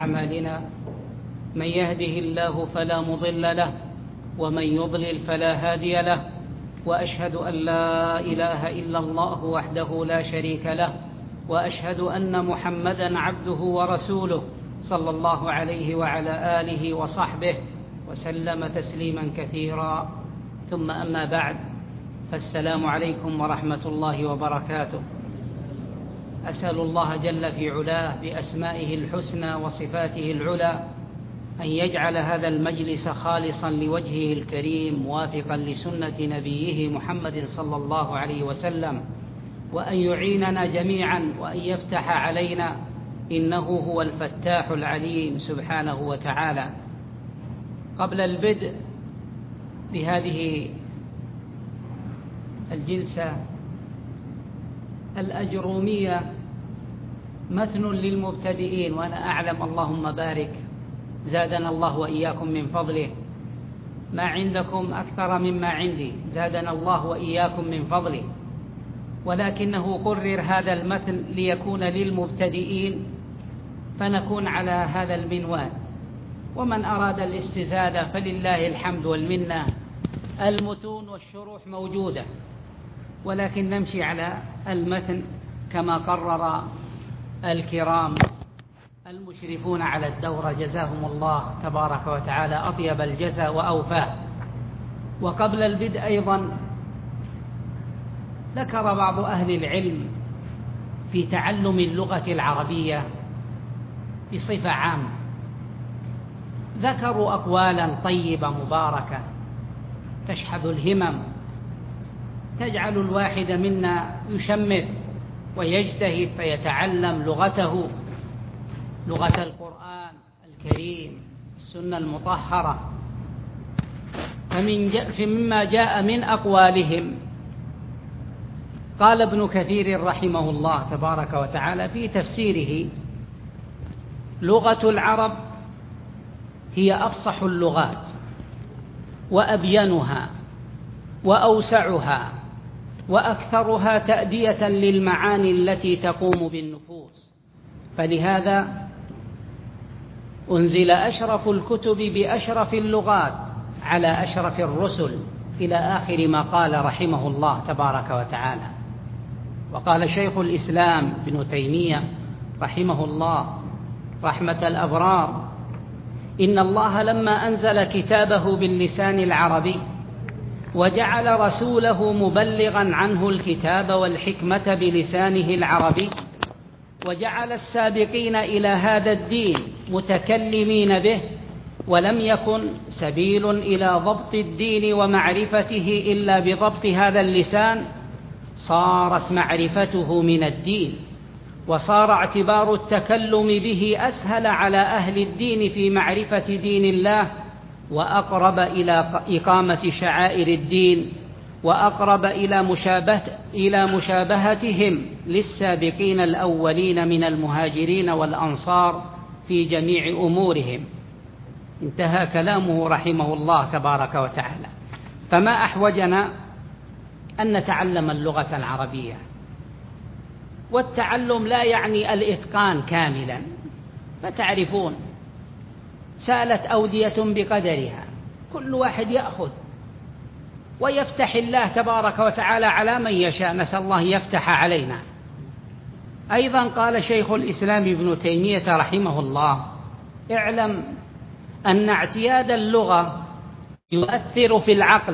أعمالنا من يهده الله فلا مضل له ومن يضلل فلا هادي له، وأشهد أن لا إله إلا الله وحده لا شريك له، وأشهد أن محمدًا عبده ورسوله صلى الله عليه وعلى آله وصحبه وسلم تسليمًا كثيرا، ثم أما بعد، فالسلام عليكم ورحمة الله وبركاته. أسأل الله جل في علاه بأسمائه الحسنى وصفاته العلى أن يجعل هذا المجلس خالصا لوجهه الكريم موافقا لسنة نبيه محمد صلى الله عليه وسلم، وأن يعيننا جميعا وأن يفتح علينا، إنه هو الفتاح العليم سبحانه وتعالى. قبل البدء بهذه الجلسة الأجرومية مثل للمبتدئين، وأنا أعلم اللهم بارك زادنا الله وإياكم من فضله، ما عندكم أكثر مما عندي، زادنا الله وإياكم من فضله، ولكنه قرر هذا المثل ليكون للمبتدئين فنكون على هذا المنوال، ومن أراد الاستزادة فلله الحمد والمنة، المتون والشروح موجودة، ولكن نمشي على المتن كما قرر الكرام المشرفون على الدورة جزاهم الله تبارك وتعالى أطيب الجزاء وأوفاه. وقبل البدء أيضا ذكر بعض أهل العلم في تعلم اللغة العربية بصفة عامة، ذكروا أقوالا طيبة مباركة تشحذ الهمم، تجعل الواحد منا يشمر ويجتهد فيتعلم لغته، لغة القرآن الكريم، السنة المطهرة. فمما جاء من أقوالهم قال ابن كثير رحمه الله تبارك وتعالى في تفسيره: لغة العرب هي أفصح اللغات وأبينها وأوسعها وأكثرها تأدية للمعاني التي تقوم بالنفوس، فلهذا أنزل أشرف الكتب بأشرف اللغات على أشرف الرسل، إلى آخر ما قال رحمه الله تبارك وتعالى. وقال شيخ الإسلام ابن تيمية رحمه الله رحمة الأبرار: إن الله لما أنزل كتابه باللسان العربي وجعل رسوله مبلغا عنه الكتاب والحكمة بلسانه العربي، وجعل السابقين إلى هذا الدين متكلمين به، ولم يكن سبيل إلى ضبط الدين ومعرفته إلا بضبط هذا اللسان، صارت معرفته من الدين، وصار اعتبار التكلم به أسهل على أهل الدين في معرفة دين الله، وأقرب إلى إقامة شعائر الدين، وأقرب إلى مشابهتهم للسابقين الأولين من المهاجرين والأنصار في جميع أمورهم. انتهى كلامه رحمه الله تبارك وتعالى. فما أحوجنا أن نتعلم اللغة العربية، والتعلم لا يعني الإتقان كاملا، فتعرفون سالت أودية بقدرها، كل واحد يأخذ ويفتح الله تبارك وتعالى على من يشاء، نسأل الله يفتح علينا. أيضا قال شيخ الإسلام ابن تيمية رحمه الله: اعلم أن اعتياد اللغة يؤثر في العقل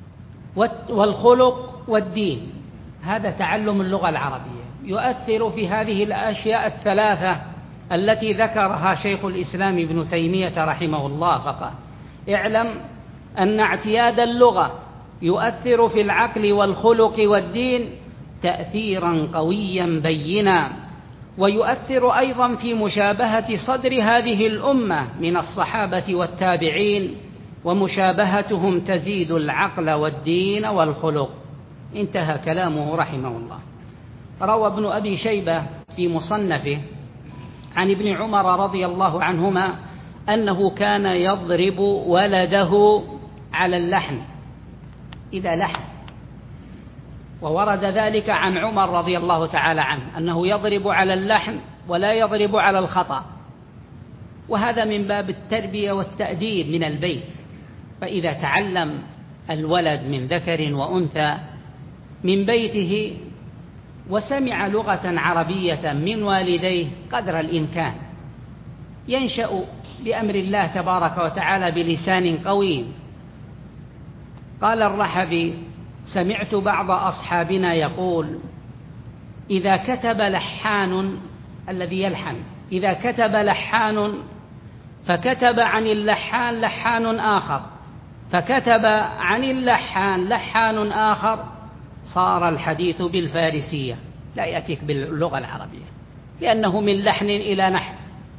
والخلق والدين. هذا تعلم اللغة العربية يؤثر في هذه الأشياء الثلاثة التي ذكرها شيخ الإسلام ابن تيمية رحمه الله، فقال: اعلم أن اعتياد اللغة يؤثر في العقل والخلق والدين تأثيرا قويا بينا، ويؤثر أيضا في مشابهة صدر هذه الأمة من الصحابة والتابعين، ومشابهتهم تزيد العقل والدين والخلق. انتهى كلامه رحمه الله. روى ابن أبي شيبة في مصنفه عن ابن عمر رضي الله عنهما أنه كان يضرب ولده على اللحن إذا لحن، وورد ذلك عن عمر رضي الله تعالى عنه أنه يضرب على اللحن ولا يضرب على الخطأ، وهذا من باب التربية والتأديب من البيت. فإذا تعلم الولد من ذكر وأنثى من بيته وسمع لغة عربية من والديه قدر الإمكان، ينشأ بأمر الله تبارك وتعالى بلسان قويم. قال الرحبي: سمعت بعض أصحابنا يقول: إذا كتب لحان، الذي يلحن، إذا كتب لحان فكتب عن اللحان لحان آخر، فكتب عن اللحان لحان آخر، صار الحديث بالفارسية، لا يأتيك باللغة العربية، لأنه من لحن إلى نحن.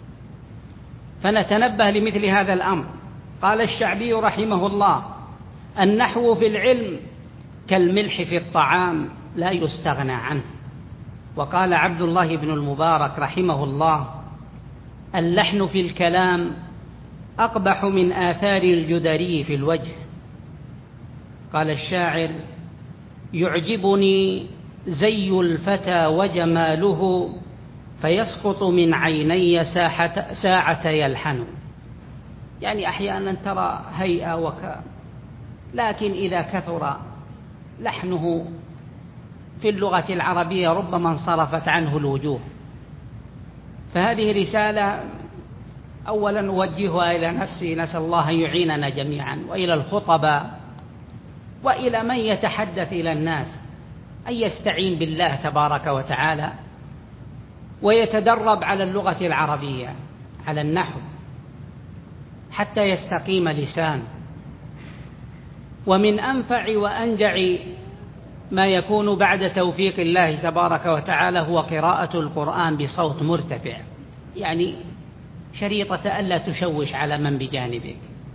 فنتنبه لمثل هذا الأمر. قال الشعبي رحمه الله: النحو في العلم كالملح في الطعام لا يستغنى عنه. وقال عبد الله بن المبارك رحمه الله: اللحن في الكلام أقبح من آثار الجدري في الوجه. قال الشاعر: يعجبني زي الفتى وجماله، فيسقط من عيني ساعة يلحن. يعني أحيانا ترى هيئة لكن إذا كثر لحنه في اللغة العربية ربما انصرفت عنه الوجوه. فهذه رسالة أولا أوجهها إلى نفسي، نسأل الله أن يعيننا جميعا، وإلى الخطباء، وإلى من يتحدث إلى الناس، أن يستعين بالله تبارك وتعالى ويتدرب على اللغة العربية، على النحو، حتى يستقيم لسان. ومن أنفع وأنجع ما يكون بعد توفيق الله تبارك وتعالى هو قراءة القرآن بصوت مرتفع، يعني شريطة ألا تشوش على من بجانبك،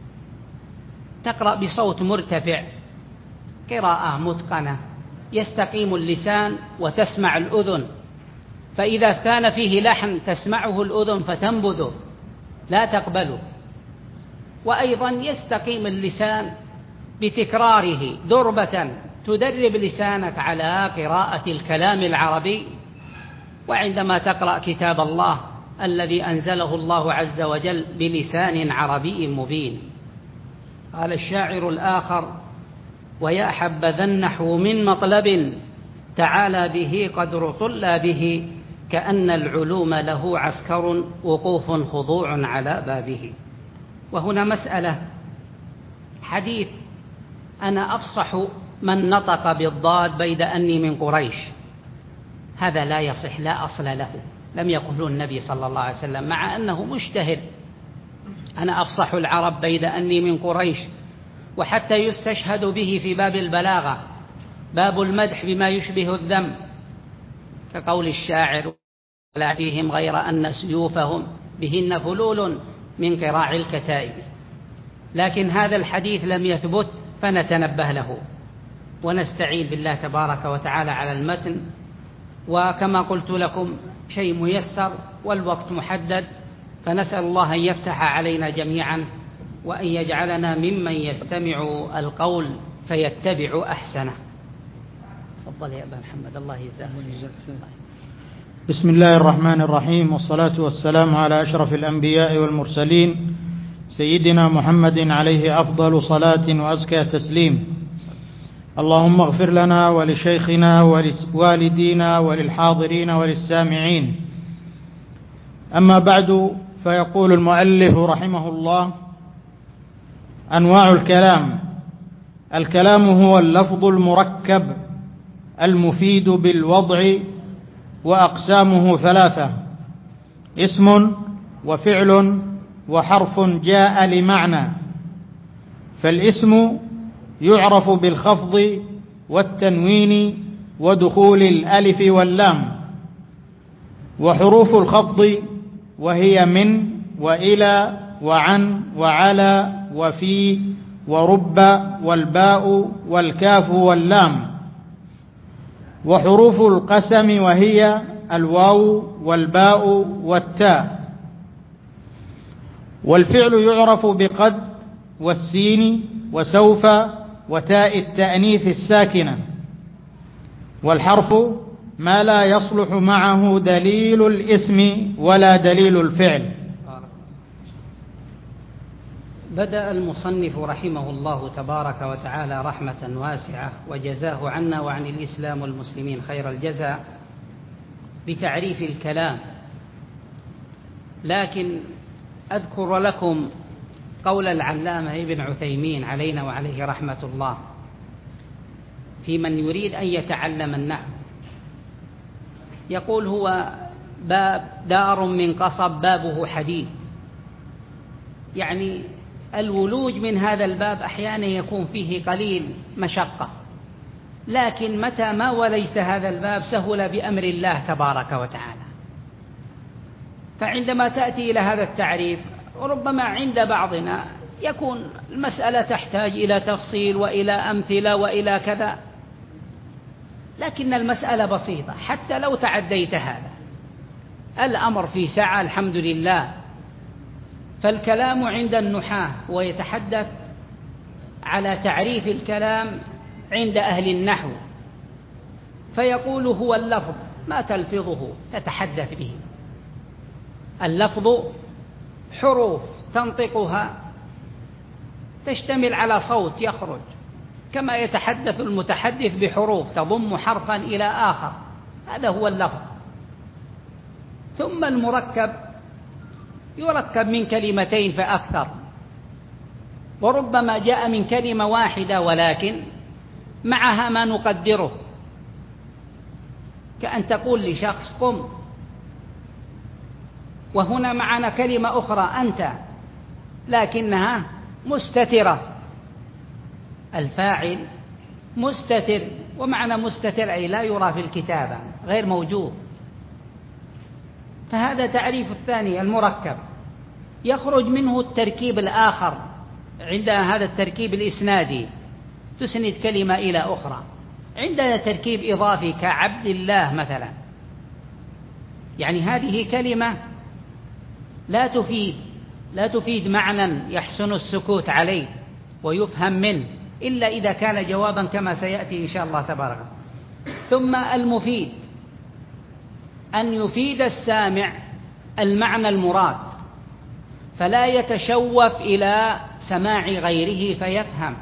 تقرأ بصوت مرتفع، قراءة متقنة، يستقيم اللسان وتسمع الأذن. فإذا كان فيه لحن تسمعه الأذن فتنبذه لا تقبله. وأيضا يستقيم اللسان بتكراره دربة، تدرب لسانك على قراءة الكلام العربي. وعندما تقرأ كتاب الله الذي أنزله الله عز وجل بلسان عربي مبين. قال الشاعر الآخر: ويا حبذا النحو من مطلب تعالى به قدر طلابه، كأن العلوم له عسكر وقوف خضوع على بابه. وهنا مسألة، حديث أنا أفصح من نطق بالضاد بيد أني من قريش، هذا لا يصح، لا أصل له، لم يقله النبي صلى الله عليه وسلم، مع أنه مجتهد. أنا أفصح العرب بيد أني من قريش، وحتى يستشهد به في باب البلاغة، باب المدح بما يشبه الذم، كقول الشاعر: لا فيهم غير أن سيوفهم بهن فلول من قراع الكتائب. لكن هذا الحديث لم يثبت، فنتنبه له ونستعين بالله تبارك وتعالى على المتن. وكما قلت لكم شيء ميسر والوقت محدد، فنسأل الله أن يفتح علينا جميعا وأن يجعلنا ممن يستمع القول فيتبع أحسنه. تفضل يا أبا محمد، الله يجزاك. بسم الله الرحمن الرحيم، والصلاة والسلام على أشرف الأنبياء والمرسلين سيدنا محمد عليه أفضل صلاة وأزكى تسليم. اللهم اغفر لنا ولشيخنا ولوالدينا وللحاضرين وللسامعين. أما بعد، فيقول المؤلف رحمه الله: أنواع الكلام. الكلام هو اللفظ المركب المفيد بالوضع، وأقسامه ثلاثة: اسم وفعل وحرف جاء لمعنى. فالاسم يعرف بالخفض والتنوين ودخول الألف واللام. وحروف الخفض وهي من وإلى وعن وعلى وفي ورب والباء والكاف واللام. وحروف القسم وهي الواو والباء والتاء. والفعل يعرف بقد والسين وسوف وتاء التأنيث الساكنة. والحرف ما لا يصلح معه دليل الاسم ولا دليل الفعل. بدأ المصنف رحمه الله تبارك وتعالى رحمة واسعة وجزاه عنا وعن الإسلام والمسلمين خير الجزاء بتعريف الكلام، لكن أذكر لكم قول العلامة ابن عثيمين علينا وعليه رحمة الله في من يريد أن يتعلم النحو. يقول: هو باب دار من قصب بابه حديد، يعني الولوج من هذا الباب أحيانا يكون فيه قليل مشقة، لكن متى ما ولجت هذا الباب سهل بأمر الله تبارك وتعالى. فعندما تأتي إلى هذا التعريف ربما عند بعضنا يكون المسألة تحتاج إلى تفصيل وإلى أمثلة وإلى كذا، لكن المسألة بسيطة حتى لو تعديت هذا الأمر في سعة الحمد لله. فالكلام عند النحاة ويتحدث على تعريف الكلام عند أهل النحو، فيقول: هو اللفظ ما تلفظه تتحدث به. اللفظ حروف تنطقها تشتمل على صوت يخرج، كما يتحدث المتحدث بحروف تضم حرفا إلى آخر، هذا هو اللفظ. ثم المركب يركب من كلمتين فأكثر، وربما جاء من كلمة واحدة ولكن معها ما نقدره، كأن تقول لشخص قم، وهنا معنا كلمة أخرى أنت، لكنها مستترة، الفاعل مستتر، ومعنى مستتر أي لا يرى في الكتابة غير موجود. فهذا تعريف الثاني المركب، يخرج منه التركيب الآخر. عندنا هذا التركيب الإسنادي تسند كلمة إلى أخرى، عندنا تركيب إضافي كعبد الله مثلا، يعني هذه كلمة لا تفيد معنى يحسن السكوت عليه ويفهم منه إلا إذا كان جوابا كما سيأتي إن شاء الله تبارك. ثم المفيد أن يفيد السامع المعنى المراد، فلا يتشوف إلى سماع غيره فيفهم.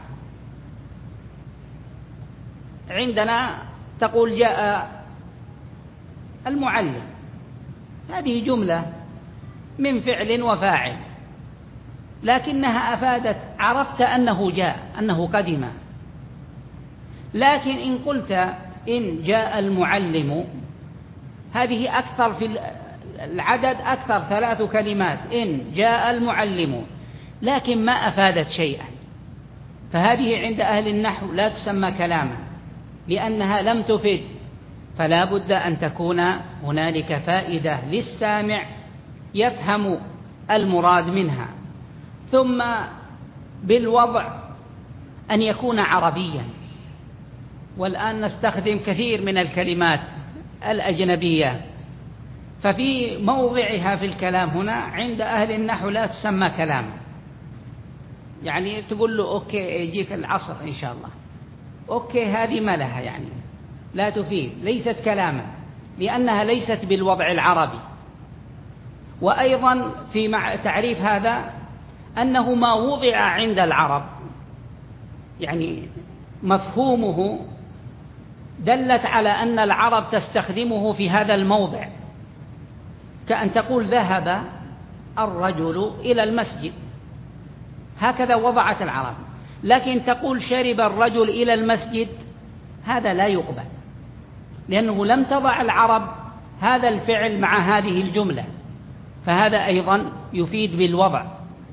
عندنا تقول جاء المعلم، هذه جملة من فعل وفاعل، لكنها أفادت عرفت أنه جاء، أنه قدم. لكن إن قلت إن جاء المعلم، هذه أكثر في العدد، أكثر 3 كلمات، إن جاء المعلم، لكن ما أفادت شيئا. فهذه عند أهل النحو لا تسمى كلاما لأنها لم تفد، فلا بد أن تكون هنالك فائدة للسامع يفهم المراد منها. ثم بالوضع أن يكون عربيا، والآن نستخدم كثير من الكلمات الأجنبية، ففي موضعها في الكلام هنا عند أهل النحو لا تسمى كلام. يعني تقول له أوكي يجيك العصر إن شاء الله، أوكي هذه ما لها، يعني لا تفيد، ليست كلاما لأنها ليست بالوضع العربي. وأيضا في تعريف هذا أنه ما وضع عند العرب، يعني مفهومه دلت على أن العرب تستخدمه في هذا الموضع، كأن تقول ذهب الرجل إلى المسجد، هكذا وضعت العرب. لكن تقول شرب الرجل إلى المسجد، هذا لا يقبل، لأنه لم تضع العرب هذا الفعل مع هذه الجملة، فهذا أيضا يفيد بالوضع.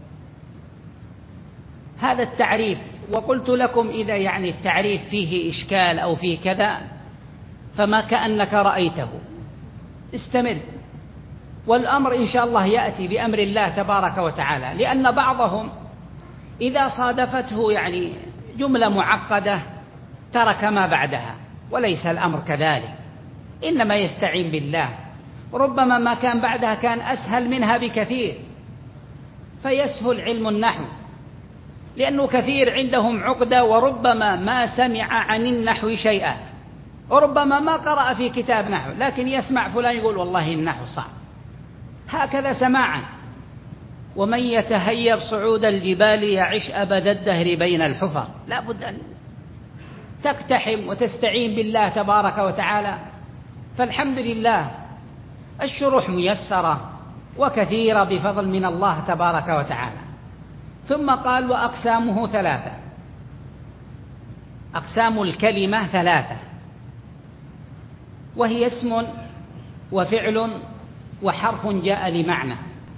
هذا التعريف. وقلت لكم إذا يعني التعريف فيه إشكال أو فيه كذا فما كأنك رأيته، استمر، والأمر إن شاء الله يأتي بأمر الله تبارك وتعالى. لأن بعضهم إذا صادفته يعني جملة معقدة ترك ما بعدها، وليس الأمر كذلك، إنما يستعين بالله. ربما ما كان بعدها كان أسهل منها بكثير، فيسهل علم النحو، لأنه كثير عندهم عقدة، وربما ما سمع عن النحو شيئا، وربما ما قرأ في كتاب نحو، لكن يسمع فلان يقول والله النحو صعب، هكذا سماعا. ومن يتهيب صعود الجبال يعش أبد الدهر بين الحفر. لا بد أن تقتحم وتستعين بالله تبارك وتعالى. فالحمد لله الشروح ميسرة وكثيرة بفضل من الله تبارك وتعالى. ثم قال وأقسامه ثلاثة. أقسام الكلمة ثلاثة، وهي اسم وفعل وحرف جاء لمعنى.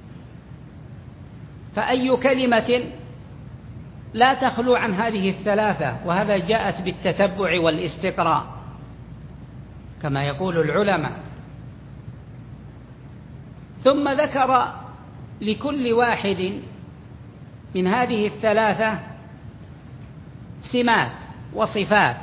فأي كلمة لا تخلو عن هذه الثلاثة، وهذا جاءت بالتتبع والاستقراء كما يقول العلماء. ثم ذكر لكل واحد من هذه الثلاثة سمات وصفات،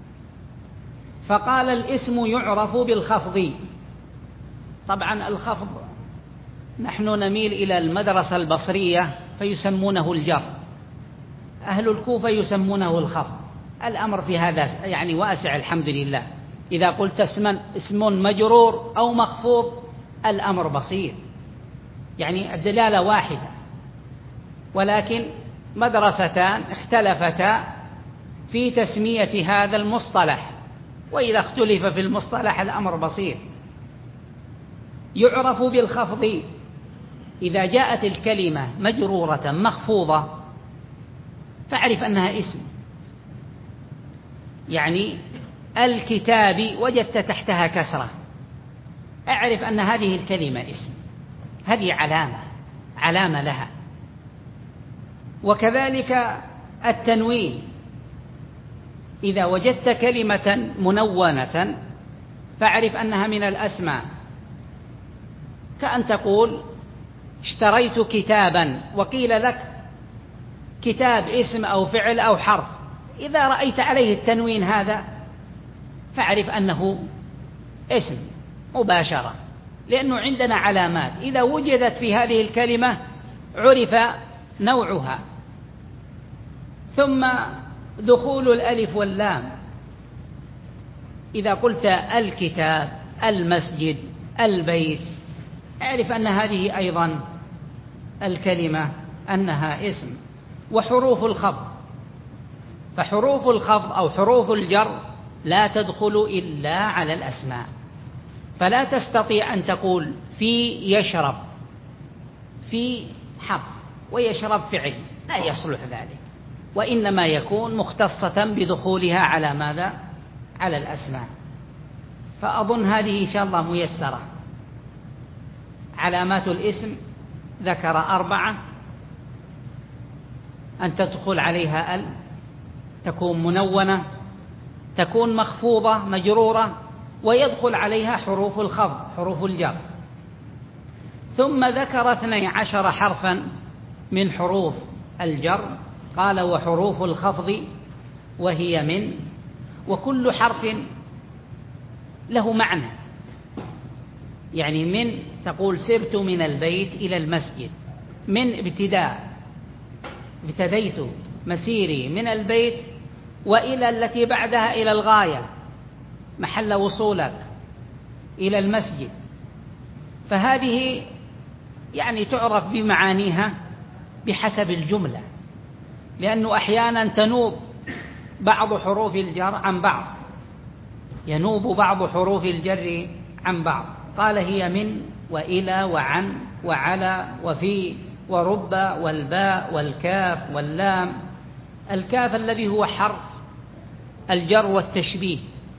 فقال الاسم يعرف بالخفض. طبعا الخفض نحن نميل إلى المدرسة البصرية فيسمونه الجر، أهل الكوفة يسمونه الخفض. الأمر في هذا يعني واسع الحمد لله. إذا قلت اسم مجرور أو مخفوض الأمر بسيط، يعني الدلالة واحدة، ولكن مدرستان اختلفتا في تسمية هذا المصطلح، وإذا اختلف في المصطلح الأمر بسيط. يعرف بالخفض إذا جاءت الكلمة مجرورة مخفوضة فاعرف أنها اسم. يعني الكتاب وجدت تحتها كسرة، اعرف أن هذه الكلمة اسم، هذه علامة لها. وكذلك التنوين، إذا وجدت كلمة منونة فاعرف أنها من الأسماء، كأن تقول اشتريت كتابا، وقيل لك كتاب اسم أو فعل أو حرف، إذا رأيت عليه التنوين هذا فاعرف أنه اسم مباشرة، لأنه عندنا علامات إذا وجدت في هذه الكلمة عرف نوعها. ثم دخول الألف واللام، إذا قلت الكتاب، المسجد، البيت، اعرف أن هذه أيضا الكلمة أنها اسم. وحروف الخفض، فحروف الخفض أو حروف الجر لا تدخل إلا على الأسماء، فلا تستطيع أن تقول في يشرب، في حرف ويشرب فعل، لا يصلح ذلك، وإنما يكون مختصة بدخولها على ماذا؟ على الأسماء. فأظن هذه إن شاء الله ميسرة. علامات الاسم ذكر 4: أن تدخل عليها ال، تكون منونة، تكون مخفوضة مجرورة، ويدخل عليها حروف الخفض حروف الجر. ثم ذكر 12 حرفا من حروف الجر، قال وحروف الخفض وهي من، وكل حرف له معنى. يعني من تقول سرت من البيت إلى المسجد، من ابتداء، ابتديت مسيري من البيت وإلى التي بعدها إلى الغاية، محل وصولك إلى المسجد. فهذه يعني تعرف بمعانيها بحسب الجملة، لأنه أحيانا تنوب بعض حروف الجر عن بعض، ينوب بعض حروف الجر عن بعض. قال هي من وإلى وعن وعلى وفي ورب والباء والكاف واللام. الكاف الذي هو حرف الجر والتشبيه،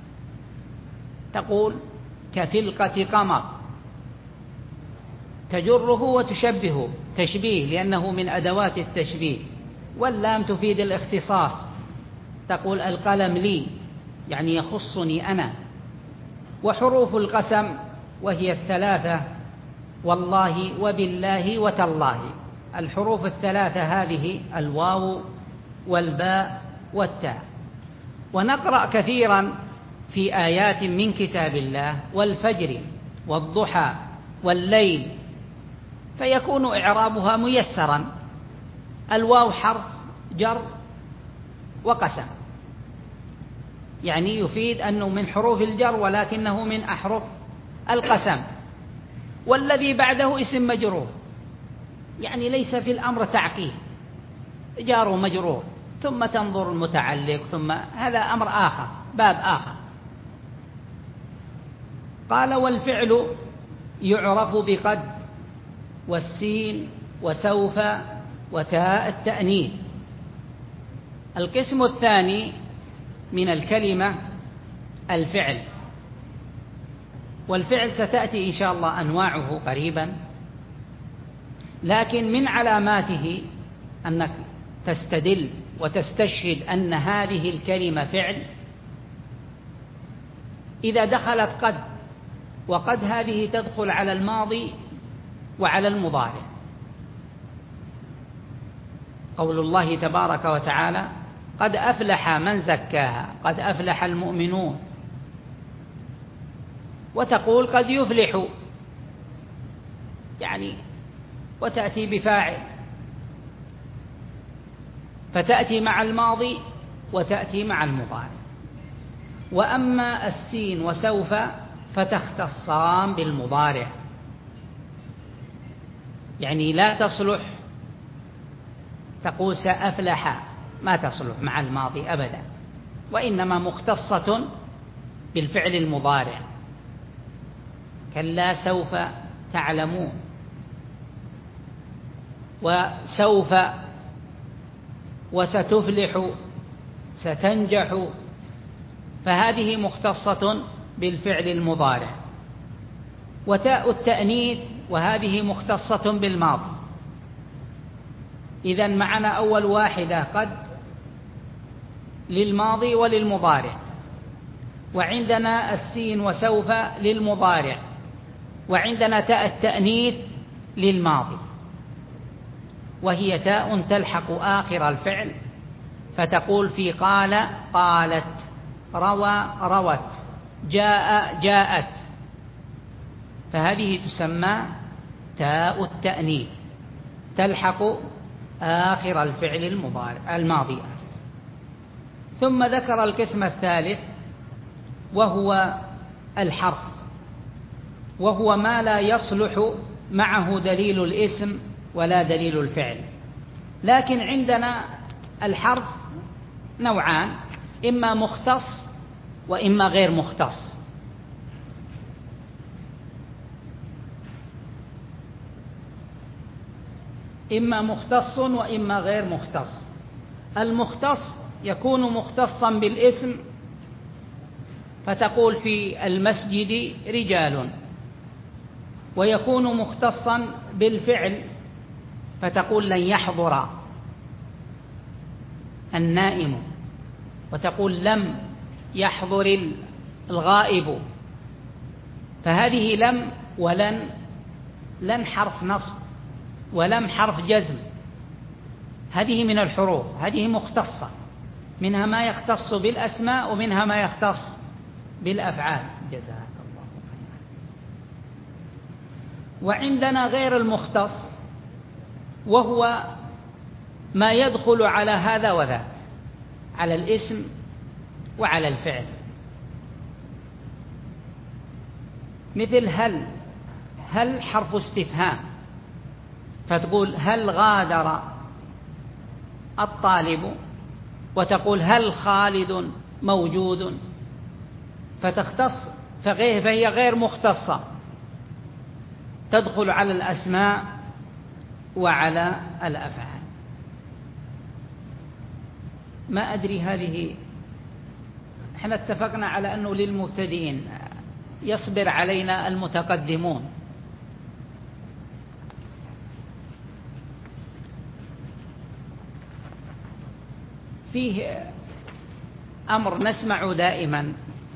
تقول كفلقة قمر، تجره وتشبهه، تشبيه لأنه من أدوات التشبيه. واللام تفيد الاختصاص، تقول القلم لي، يعني يخصني أنا. وحروف القسم وهي 3: والله وبالله وتالله. الحروف 3 هذه الواو والباء والتاء. ونقرأ كثيرا في آيات من كتاب الله والفجر والضحى والليل، فيكون إعرابها ميسرا. الواو حرف جر وقسم، يعني يفيد أنه من حروف الجر ولكنه من أحرف القسم. والذي بعده اسم مجرور، يعني ليس في الأمر تعقيد، جار ومجرور ثم تنظر المتعلق ثم هذا أمر آخر، باب آخر. قال والفعل يعرف بقد والسين وسوف وتاء التأنيث. القسم الثاني من الكلمة الفعل، والفعل ستأتي إن شاء الله أنواعه قريبا، لكن من علاماته أنك تستدل وتستشهد أن هذه الكلمة فعل إذا دخلت قد، وقد هذه تدخل على الماضي وعلى المضارع. قول الله تبارك وتعالى قد أفلح من زكاها، قد أفلح المؤمنون، وتقول قد يفلح يعني وتأتي بفاعل، فتأتي مع الماضي وتأتي مع المضارع. وأما السين وسوف فتختصان بالمضارع، يعني لا تصلح تقول سأفلح، ما تصلح مع الماضي أبدا، وإنما مختصة بالفعل المضارع. كلا سوف تعلمون، وسوف وستفلح ستنجح، فهذه مختصة بالفعل المضارع. وتاء التأنيث وهذه مختصة بالماضي. إذن معنا أول واحدة قد للماضي وللمضارع، وعندنا السين وسوف للمضارع، وعندنا تاء التأنيث للماضي، وهي تاء تلحق آخر الفعل، فتقول في قال قالت، روى روت، جاء جاءت، فهذه تسمى تاء التأنيث تلحق آخر الفعل الماضي. ثم ذكر القسم الثالث وهو الحرف، وهو ما لا يصلح معه دليل الاسم ولا دليل الفعل. لكن عندنا الحرف نوعان، إما مختص وإما غير مختص. إما مختص وإما غير مختص. المختص يكون مختصا بالاسم، فتقول في المسجد رجال، ويكون مختصا بالفعل، فتقول لن يحضر النائم، وتقول لم يحضر الغائب. فهذه لم ولن، لن حرف نصب ولم حرف جزم، هذه من الحروف، هذه مختصة، منها ما يختص بالأسماء ومنها ما يختص بالأفعال. جزاك الله خيرا. وعندنا غير المختص، وهو ما يدخل على هذا وذاك، على الاسم وعلى الفعل، مثل هل حرف استفهام، فتقول هل غادر الطالب، وتقول هل خالد موجود، فتختص، فهي غير مختصة، تدخل على الأسماء وعلى الأفعال. ما أدري هذه، احنا اتفقنا على أنه للمبتدئين، يصبر علينا المتقدمون. فيه أمر نسمع دائما،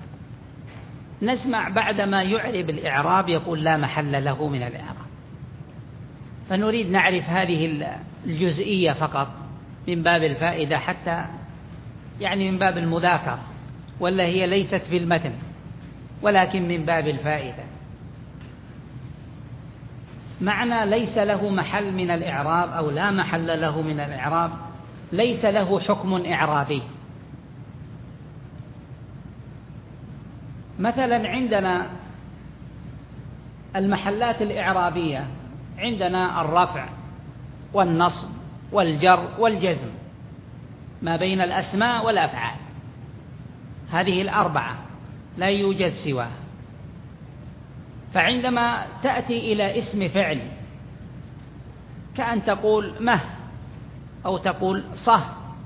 نسمع بعدما يعرب الإعراب يقول لا محل له من الإعراب، فنريد نعرف هذه الجزئية فقط من باب الفائدة، حتى يعني من باب المذاكرة، ولا هي ليست في المتن ولكن من باب الفائدة. معنى ليس له محل من الإعراب أو لا محل له من الإعراب، ليس له حكم إعرابي. مثلا عندنا المحلات الإعرابية، عندنا الرفع والنصب والجر والجزم، ما بين الأسماء والأفعال، هذه الأربعة لا يوجد سواها. فعندما تأتي إلى اسم فعل كأن تقول مه أو تقول صه،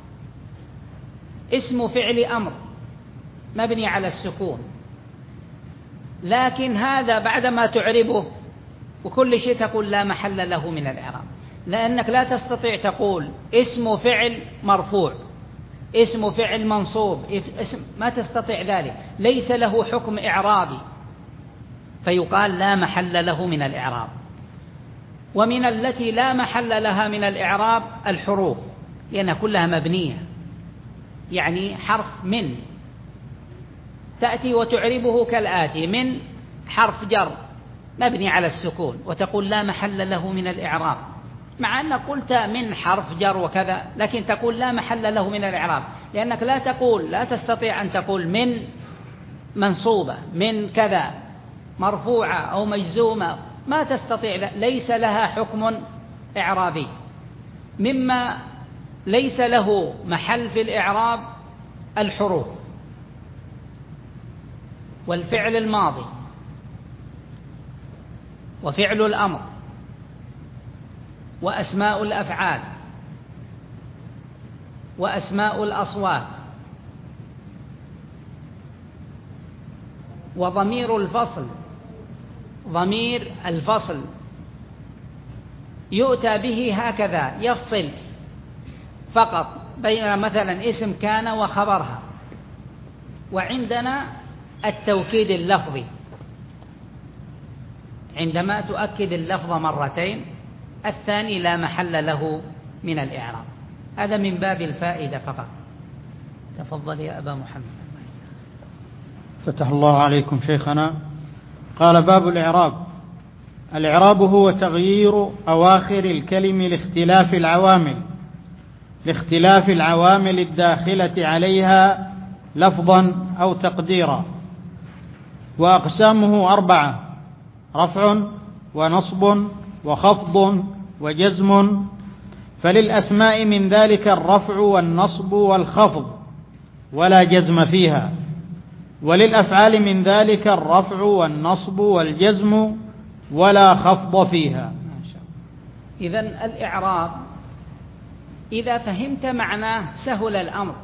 اسم فعل أمر مبني على السكون، لكن هذا بعدما تعربه وكل شيء تقول لا محل له من الإعراب، لأنك لا تستطيع تقول اسم فعل مرفوع، اسم فعل منصوب، ما تستطيع ذلك، ليس له حكم إعرابي، فيقال لا محل له من الإعراب. ومن التي لا محل لها من الإعراب الحروف، لأن كلها مبنية، يعني حرف من تأتي وتعربه كالآتي: من حرف جر مبني على السكون، وتقول لا محل له من الإعراب، مع أنك قلت من حرف جر وكذا، لكن تقول لا محل له من الإعراب، لأنك لا تستطيع أن تقول من منصوبة، من كذا مرفوعة أو مجزومة، ما تستطيع، ليس لها حكم إعرابي. مما ليس له محل في الإعراب الحروف، والفعل الماضي، وفعل الأمر، وأسماء الأفعال، وأسماء الأصوات، وضمير الفصل. ضمير الفصل يؤتى به هكذا، يفصل فقط بين مثلا اسم كان وخبرها. وعندنا التوكيد اللفظي، عندما تؤكد اللفظ مرتين، الثاني لا محل له من الإعراب. هذا من باب الفائدة فقط. تفضل يا أبا محمد. فتح الله عليكم شيخنا. قال: باب الإعراب. الإعراب هو تغيير أواخر الكلم لاختلاف العوامل الداخلة عليها لفظا أو تقديرا. وأقسامه 4: رفع ونصب وخفض وجزم. فللأسماء من ذلك الرفع والنصب والخفض ولا جزم فيها، وللأفعال من ذلك الرفع والنصب والجزم ولا خفض فيها. إذن الإعراب إذا فهمت معناه سهل الأمر.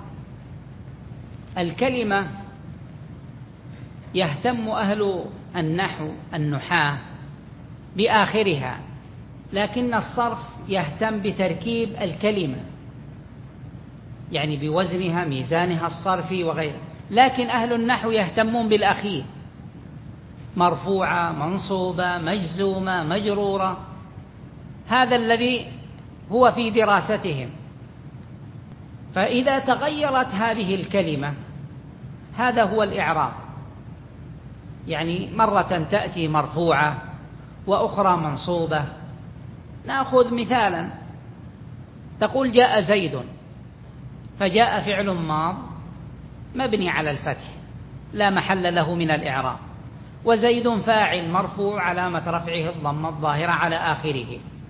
الكلمة يهتم أهل النحاة بآخرها، لكن الصرف يهتم بتركيب الكلمة، يعني بوزنها، ميزانها الصرفي وغيره، لكن أهل النحو يهتمون بالأخير: مرفوعة، منصوبة، مجزومة، مجرورة. هذا الذي هو في دراستهم. فإذا تغيرت هذه الكلمة هذا هو الإعراب، يعني مرة تأتي مرفوعة وأخرى منصوبة. نأخذ مثالا، تقول جاء زيد، فجاء فعل ماض مبني على الفتح لا محل له من الإعراب، وزيد فاعل مرفوع علامة رفعه الضمة الظاهرة على آخره.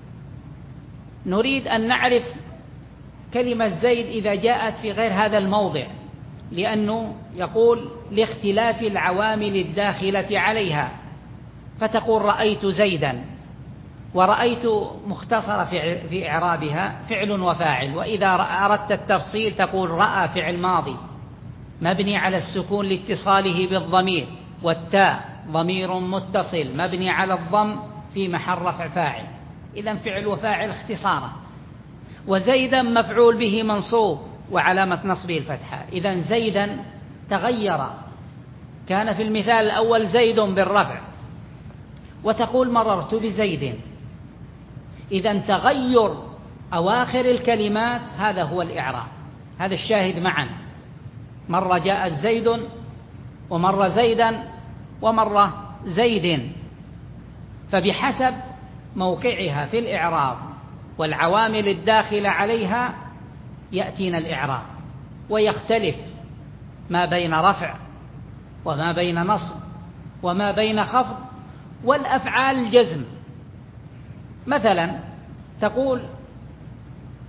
نريد أن نعرف كلمة زيد إذا جاءت في غير هذا الموضع، لأنه يقول لاختلاف العوامل الداخلة عليها، فتقول رأيت زيدا، ورأيت مختصرة في إعرابها فعل وفاعل. وإذا أردت التفصيل تقول رأى فعل ماضي مبني على السكون لاتصاله بالضمير، والتاء ضمير متصل مبني على الضم في محل رفع فاعل، إذن فعل وفاعل اختصارا. وزيدا مفعول به منصوب وعلامة نصبه الفتحة، إذن زيدا تغير، كان في المثال الأول زيد بالرفع، وتقول مررت بزيد. إذن تغير أواخر الكلمات هذا هو الإعراب، هذا الشاهد معا. مرة جاء زيد، ومرة زيدا، ومرة زيد، فبحسب موقعها في الإعراب والعوامل الداخلة عليها يأتينا الإعراب، ويختلف ما بين رفع وما بين نصب وما بين خفض، والأفعال الجزم. مثلا تقول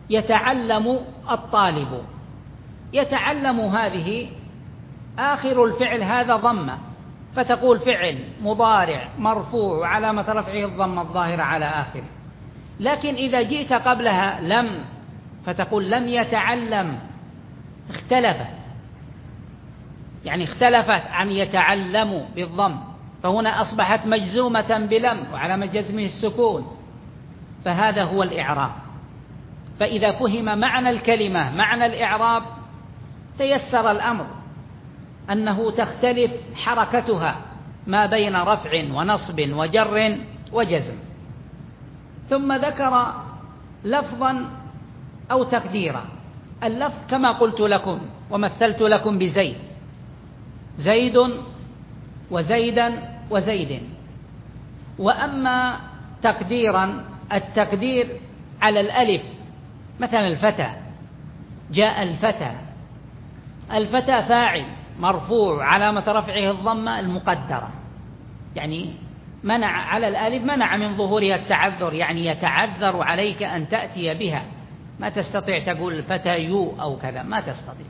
يتعلم الطالب. يتعلم هذه آخر الفعل هذا ضمة، فتقول فعل مضارع مرفوع علامة رفعه الضمة الظاهرة على آخره. لكن إذا جئت قبلها لم، فتقول لم يتعلم، اختلفت، يعني اختلفت عن يتعلم بالضم، فهنا أصبحت مجزومة بلم وعلامة جزمه السكون. فهذا هو الإعراب. فإذا فهم معنى الكلمة معنى الإعراب تيسر الأمر، أنه تختلف حركتها ما بين رفع ونصب وجر وجزم. ثم ذكر لفظا أو تقديرا. اللفظ كما قلت لكم ومثلت لكم بزيد، زيد وزيدا وزيد. وأما تقديرا، التقدير على الألف، مثلا الفتى، جاء الفتى. الفتى فاعل مرفوع علامة رفعه الضمة المقدرة، يعني منع على الألف، منع من ظهورها التعذر، يعني يتعذر عليك أن تأتي بها، ما تستطيع تقول الفتى يو أو كذا، ما تستطيع.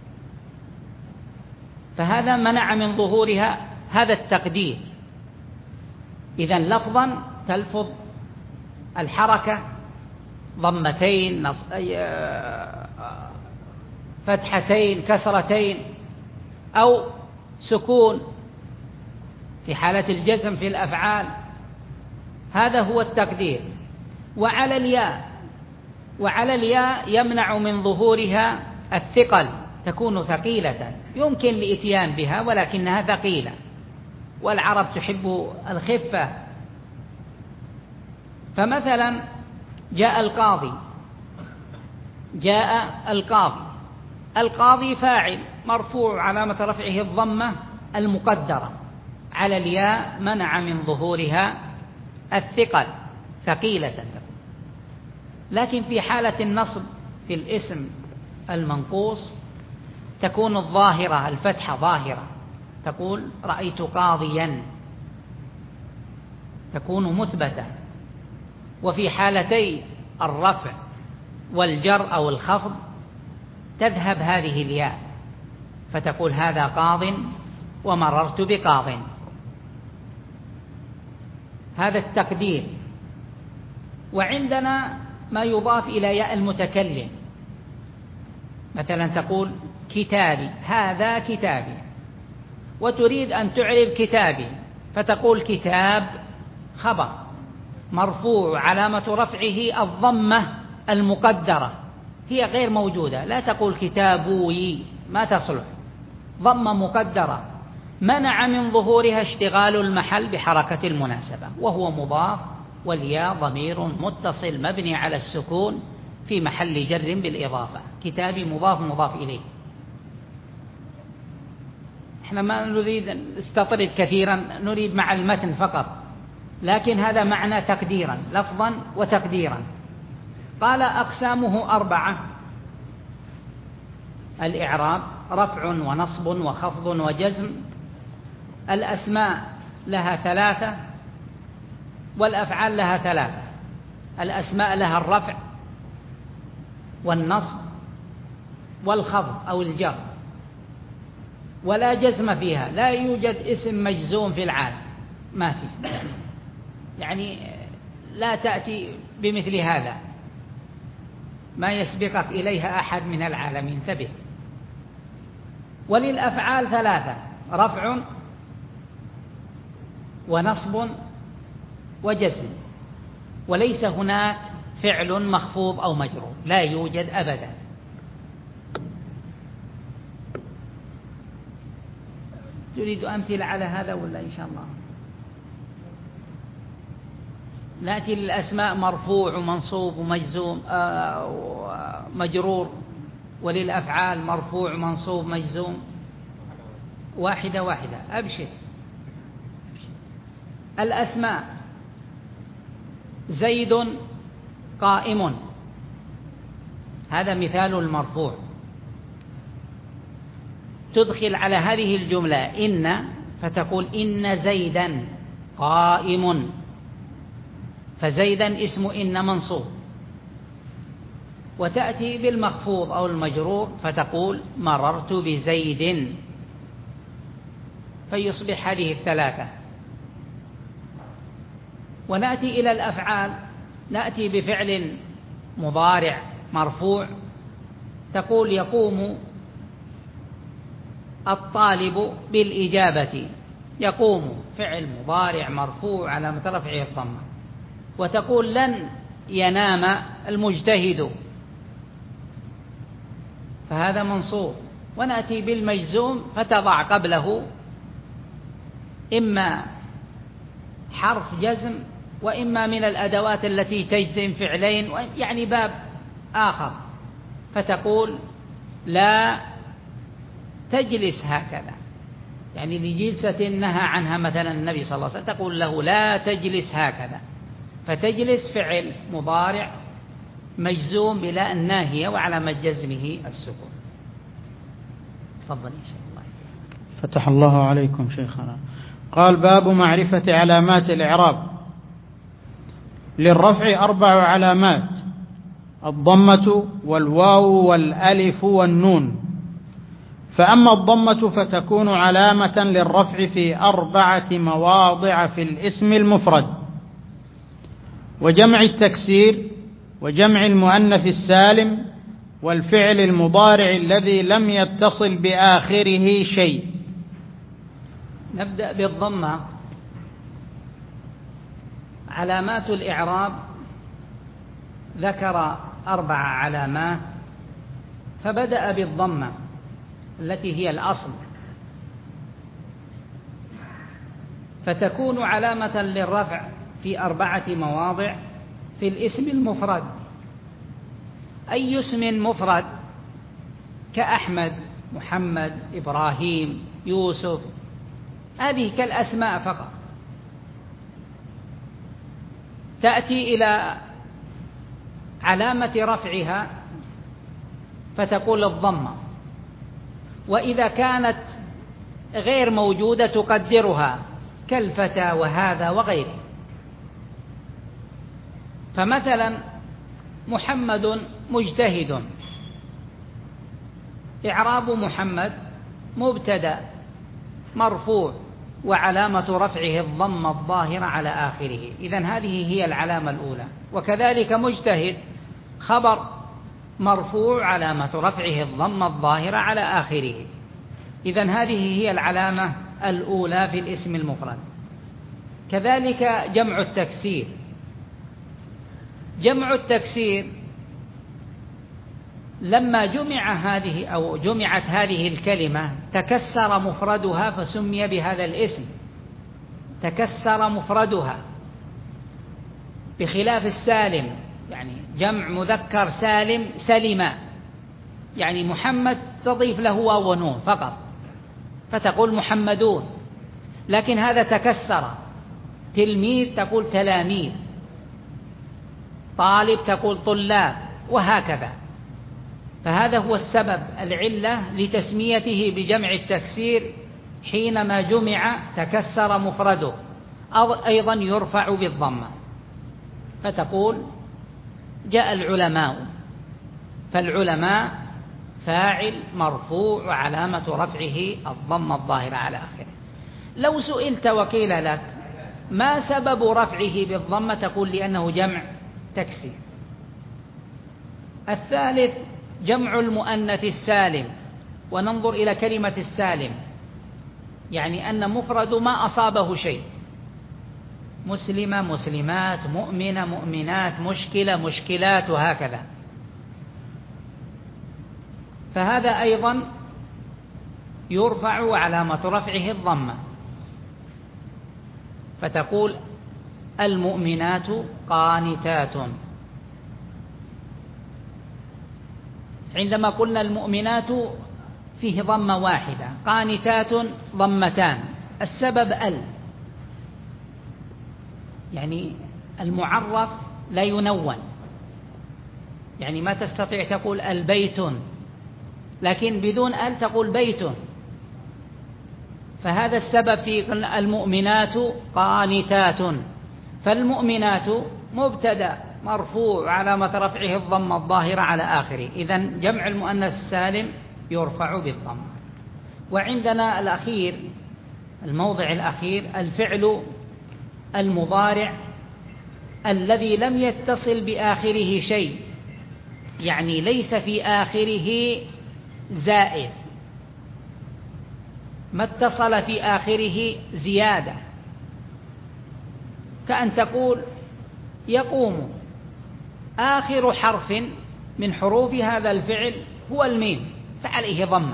فهذا منع من ظهورها هذا التقدير. إذن لفظا تلفظ الحركة، ضمتين، فتحتين، كسرتين، أو سكون في حالة الجزم في الأفعال. هذا هو التقدير. وعلى الياء يمنع من ظهورها الثقل، تكون ثقيلة، يمكن الإتيان بها ولكنها ثقيلة، والعرب تحب الخفة. فمثلا جاء القاضي، جاء القاضي. القاضي فاعل مرفوع علامة رفعه الضمة المقدرة، على الياء منع من ظهورها الثقل، ثقيلة تكون. لكن في حالة النصب في الاسم المنقوص تكون الظاهرة، الفتحة ظاهرة، تقول رأيت قاضيا، تكون مثبتة. وفي حالتي الرفع والجر أو الخفض تذهب هذه الياء، فتقول هذا قاض ومررت بقاض. هذا التقدير. وعندنا ما يضاف إلى ياء المتكلم، مثلا تقول كتابي، هذا كتابي، وتريد أن تعرب كتابي، فتقول كتاب خبر مرفوع علامة رفعه الضمة المقدرة، هي غير موجودة، لا تقول كتابوي، ما تصلح، ضمة مقدرة منع من ظهورها اشتغال المحل بحركة المناسبة، وهو مضاف، والياء ضمير متصل مبني على السكون في محل جر بالإضافة. كتابي مضاف إليه. احنا ما نريد نستطرد كثيرا، نريد مع المتن فقط، لكن هذا معنى تقديرا، لفظا وتقديرا. قال أقسامه 4: الإعراب رفع ونصب وخفض وجزم. الأسماء لها 3 والأفعال لها 3. الأسماء لها الرفع والنصب والخفض أو الجر، ولا جزم فيها، لا يوجد اسم مجزوم في العالم، ما في، يعني لا تأتي بمثل هذا، ما يسبقك إليها أحد من العالمين، انتبه. وللأفعال 3: رفع ونصب وجزم، وليس هناك فعل مخفوض أو مجرور، لا يوجد أبدا. تريد أمثلة على هذا ولا إن شاء الله؟ نأتي للأسماء مرفوع ومنصوب ومجزوم مجرور، وللأفعال مرفوع منصوب مجزوم، واحدة أبشر. الأسماء: زيد قائم، هذا مثال المرفوع. تدخل على هذه الجملة إن، فتقول إن زيدا قائم، فزيدا اسم إن منصوب. وتأتي بالمخفوض أو المجرور فتقول مررت بزيد، فيصبح هذه الثلاثة. ونأتي إلى الأفعال، نأتي بفعل مضارع مرفوع، تقول يقوم الطالب بالإجابة. يقوم فعل مضارع مرفوع علامة رفعه الضمة. وتقول لن ينام المجتهد، فهذا منصوب. ونأتي بالمجزوم فتضع قبله إما حرف جزم وإما من الأدوات التي تجزم فعلين، يعني باب آخر، فتقول لا تجلس هكذا، يعني لجلسة نهى عنها مثلا النبي صلى الله عليه وسلم، تقول له لا تجلس هكذا. فتجلس فعل مضارع مجزوم بلا الناهية وعلامة جزمه السكون. تفضل إن شاء الله. فتح الله عليكم شيخنا. قال باب معرفة علامات الإعراب. للرفع 4 علامات: الضمة والواو والألف والنون. فأما الضمة فتكون علامة للرفع في 4 مواضع في الاسم المفرد، وجمع التكسير، وجمع المؤنث السالم، والفعل المضارع الذي لم يتصل بآخره شيء. نبدأ بالضمة. علامات الإعراب ذكر 4 علامات، فبدأ بالضمة التي هي الأصل، فتكون علامة للرفع في 4 مواضع في الاسم المفرد. أي اسم مفرد كأحمد، محمد، إبراهيم، يوسف، هذه كالأسماء فقط. تأتي إلى علامة رفعها فتقول الضمة، وإذا كانت غير موجودة تقدرها كالفتى وهذا وغيره. فمثلا محمد مجتهد، إعراب محمد مبتدأ مرفوع وعلامة رفعه الضمة الظاهرة على آخره. إذن هذه هي العلامة الأولى. وكذلك مجتهد خبر مرفوع علامة رفعه الضمة الظاهرة على آخره. إذن هذه هي العلامة الأولى في الاسم المفرد. كذلك جمع التكسير. جمع التكسير لما جمعت هذه الكلمة تكسر مفردها فسمي بهذا الاسم، تكسر مفردها، بخلاف السالم، يعني جمع مذكر سالم سلم، يعني محمد تضيف له واو ونون فقط فتقول محمدون، لكن هذا تكسر. تلميذ تقول تلاميذ، طالب تقول طلاب، وهكذا. فهذا هو السبب، العلة لتسميته بجمع التكسير. حينما جمع تكسر مفرده، أيضا يرفع بالضمة، فتقول جاء العلماء، فالعلماء فاعل مرفوع وعلامة رفعه الضمة الظاهرة على آخره. لو سئلت وقيل لك ما سبب رفعه بالضمة تقول لأنه جمع تكسير. الثالث جمع المؤنث السالم. وننظر إلى كلمة السالم، يعني أن مفرد ما أصابه شيء، مسلمة مسلمات، مؤمنة مؤمنات، مشكلة مشكلات، وهكذا. فهذا أيضا يرفع علامة رفعه الضمة، فتقول المؤمنات قانتات. عندما قلنا المؤمنات فيه ضمة واحدة، قانتات ضمتان. السبب يعني المعرف لا ينون، يعني ما تستطيع تقول البيت، لكن بدون تقول بيت. فهذا السبب في المؤمنات قانتات. فالمؤمنات مبتدأ مرفوع وعلامة رفعه الضمة الظاهرة على آخره. إذن جمع المؤنث السالم يرفع بالضمة. وعندنا الأخير، الموضع الأخير، الفعل المضارع الذي لم يتصل بآخره شيء، يعني ليس في آخره زائد، ما اتصل في آخره زيادة، كأن تقول يقوم، آخر حرف من حروف هذا الفعل هو الميم فعليه ضمة،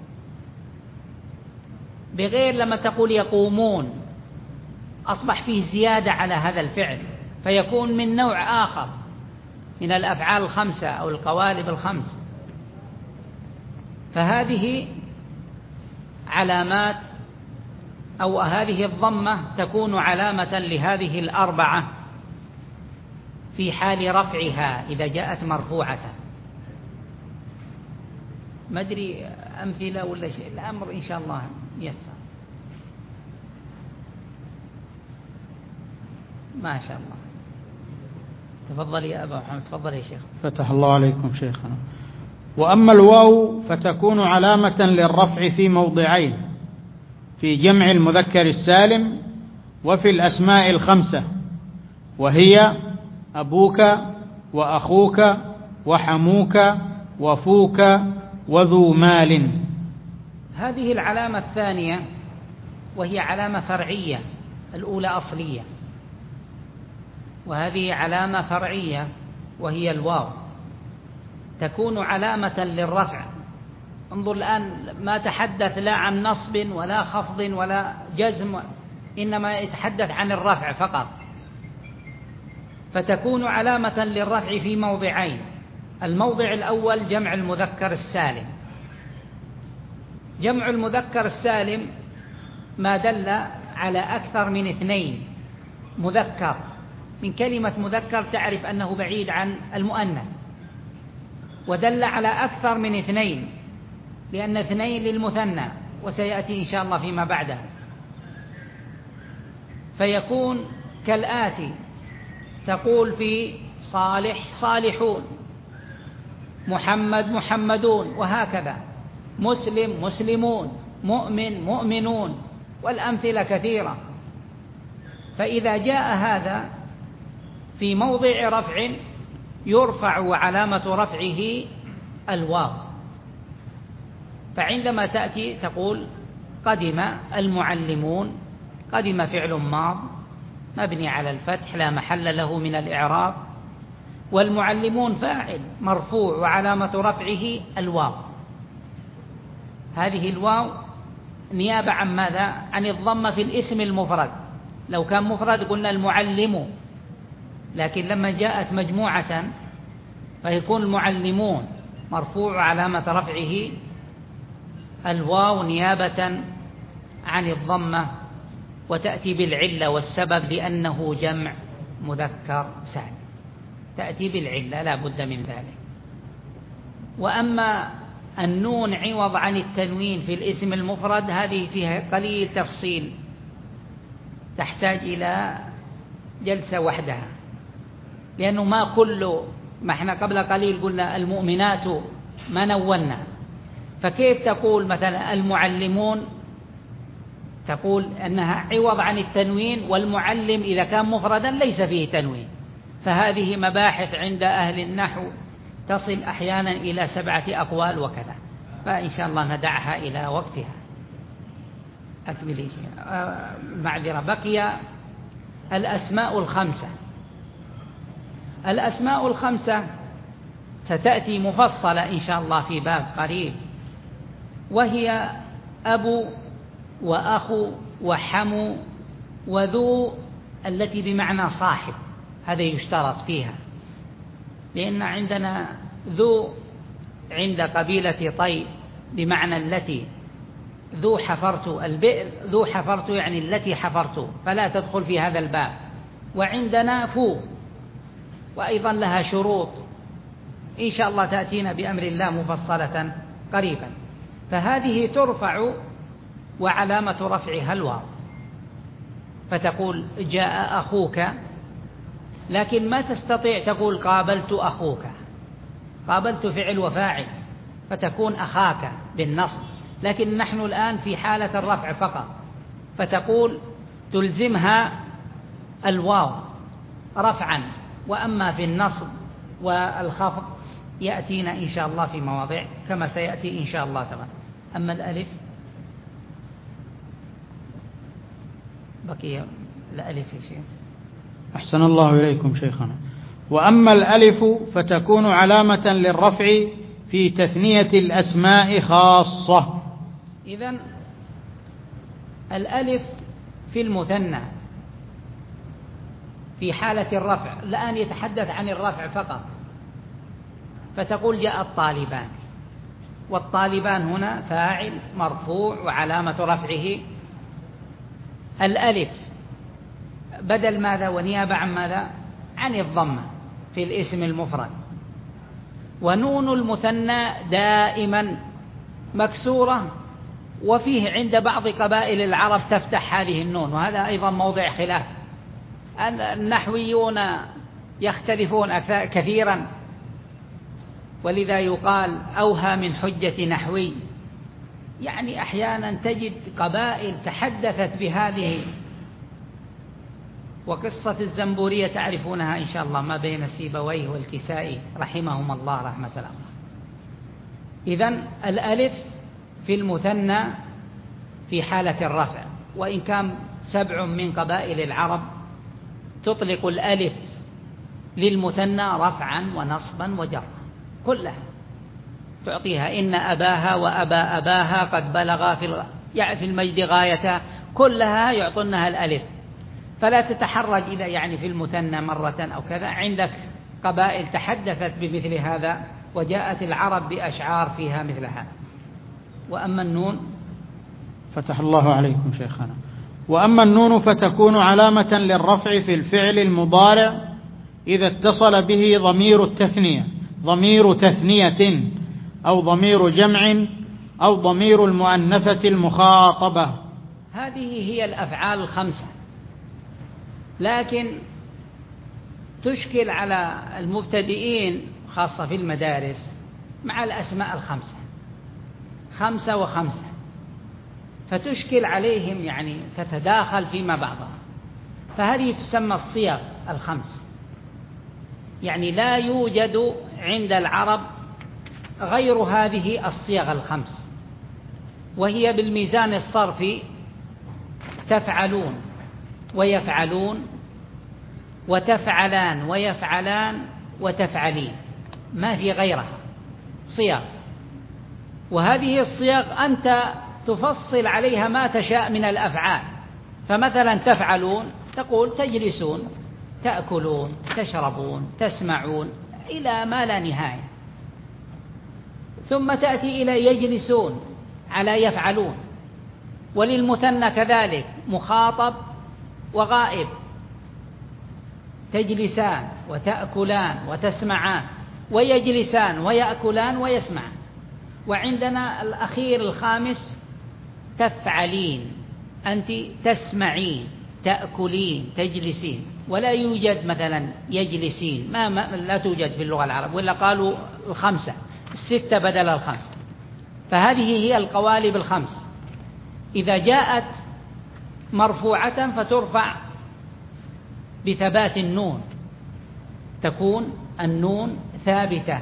بغير لما تقول يقومون أصبح فيه زيادة على هذا الفعل فيكون من نوع آخر من الأفعال الخمسة أو القوالب الخمس. فهذه علامات، أو هذه الضمة تكون علامة لهذه الأربعة في حال رفعها إذا جاءت مرفوعة. ما أدري أمثلة ولا شيء، الأمر إن شاء الله يسر. ما شاء الله. تفضل يا أبا محمد. تفضل يا شيخ. فتح الله عليكم شيخنا. وأما الواو فتكون علامة للرفع في موضعين: في جمع المذكر السالم وفي الأسماء الخمسة، وهي أبوك وأخوك وحموك وفوك وذو مال. هذه العلامة الثانية وهي علامة فرعية، الأولى أصلية، وهذه علامة فرعية وهي الواو، تكون علامة للرفع. انظر الآن، ما تحدث لا عن نصب ولا خفض ولا جزم، إنما يتحدث عن الرفع فقط. فتكون علامة للرفع في موضعين: الموضع الأول جمع المذكر السالم. جمع المذكر السالم ما دل على أكثر من اثنين مذكر، من كلمة مذكر تعرف أنه بعيد عن المؤنث، ودل على أكثر من اثنين لأن اثنين للمثنى، وسيأتي إن شاء الله فيما بعده. فيكون كالآتي: تقول في صالح صالحون، محمد محمدون، وهكذا، مسلم مسلمون، مؤمن مؤمنون، والأمثلة كثيرة. فإذا جاء هذا في موضع رفع يرفع وعلامة رفعه الواو. فعندما تأتي تقول قدم المعلمون، قدم فعل ماض مبني على الفتح لا محل له من الإعراب، والمعلمون فاعل مرفوع وعلامة رفعه الواو. هذه الواو نيابة عن ماذا؟ عن الضمة في الاسم المفرد. لو كان مفرد قلنا المعلم، لكن لما جاءت مجموعة فيكون المعلمون مرفوع وعلامة رفعه الواو نيابة عن الضمة، وتأتي بالعلة والسبب لأنه جمع مذكر سالم، تأتي بالعلة لا بد من ذلك. وأما النون عوض عن التنوين في الاسم المفرد هذه فيها قليل تفصيل، تحتاج إلى جلسة وحدها، لأنه ما كله، ما احنا قبل قليل قلنا المؤمنات ما نونا، فكيف تقول مثلا المعلمون تقول أنها عوض عن التنوين، والمعلم إذا كان مفردا ليس فيه تنوين. فهذه مباحث عند أهل النحو تصل أحيانا إلى 7 أقوال وكذا، فإن شاء الله ندعها إلى وقتها. أكمل معذرة، بقي الأسماء الخمسة. الأسماء الخمسة ستأتي مفصلة إن شاء الله في باب قريب، وهي أبو وأخو وحمو وذو، التي بمعنى صاحب، هذا يشترط فيها، لأن عندنا ذو عند قبيلة طي بمعنى التي، ذو حفرت البئر، ذو حفرت يعني التي حفرت، فلا تدخل في هذا الباب. وعندنا فو، وأيضا لها شروط إن شاء الله تأتينا بأمر الله مفصلة قريبا. فهذه ترفع وعلامة رفعها الواو، فتقول جاء أخوك لكن ما تستطيع تقول قابلت أخوك، قابلت فعل وفاعل فتكون أخاك بالنصب، لكن نحن الآن في حالة الرفع فقط، فتقول تلزمها الواو رفعا، وأما في النصب والخفض يأتينا إن شاء الله في مواضع كما سيأتي إن شاء الله تبارك. أما الألف بقي الألف يا شيخ. أحسن الله إليكم شيخنا. وأما الألف فتكون علامة للرفع في تثنية الأسماء خاصة. إذن الألف في المثنى في حالة الرفع، الآن يتحدث عن الرفع فقط، فتقول جاء الطالبان، والطالبان هنا فاعل مرفوع وعلامة رفعه الألف بدل ماذا ونيابة عن ماذا؟ عن الضمة في الاسم المفرد. ونون المثنى دائما مكسورة، وفيه عند بعض قبائل العرب تفتح هذه النون، وهذا أيضا موضع خلاف، النحويون يختلفون كثيرا، ولذا يقال أوهى من حجة نحوي، يعني أحيانا تجد قبائل تحدثت بهذه. وقصة الزنبورية تعرفونها إن شاء الله، ما بين سيبويه والكسائي رحمهم الله رحمة الله. إذن الألف في المثنى في حالة الرفع، وإن كان 7 من قبائل العرب تطلق الألف للمثنى رفعا ونصبا وجرا، كلها تعطيها إن أباها وأبا أباها قد بلغا في المجد غاية، كلها يعطونها الألف، فلا تتحرج إذا يعني في المثنى مرة أو كذا. عندك قبائل تحدثت بمثل هذا، وجاءت العرب بأشعار فيها مثل هذا. وأما النون فتح الله عليكم شيخنا. وأما النون فتكون علامة للرفع في الفعل المضارع إذا اتصل به ضمير التثنية، ضمير تثنية أو ضمير جمع أو ضمير المؤنثة المخاطبة. هذه هي الأفعال 5، لكن تشكل على المبتدئين خاصة في المدارس مع الأسماء 5 و5، فتشكل عليهم، يعني تتداخل فيما بعضها، فهذه تسمى الصيغ 5، يعني لا يوجد عند العرب غير هذه الصيغ 5، وهي بالميزان الصرفي تفعلون ويفعلون وتفعلان ويفعلان وتفعلين، ما في غيرها صيغ. وهذه الصيغ أنت تفصل عليها ما تشاء من الأفعال، فمثلا تفعلون تقول تجلسون، تأكلون، تشربون، تسمعون، إلى ما لا نهاية. ثم تأتي إلى يجلسون على يفعلون. وللمثنى كذلك مخاطب وغائب، تجلسان وتأكلان وتسمعان، ويجلسان ويأكلان ويسمعان. وعندنا الأخير الخامس تفعلين، أنت تسمعين، تأكلين، تجلسين، ولا يوجد مثلا يجلسين، لا توجد في اللغة العربية، ولا قالوا 5 6 بدل 5. فهذه هي القوالب 5، إذا جاءت مرفوعة فترفع بثبات النون، تكون النون ثابتة،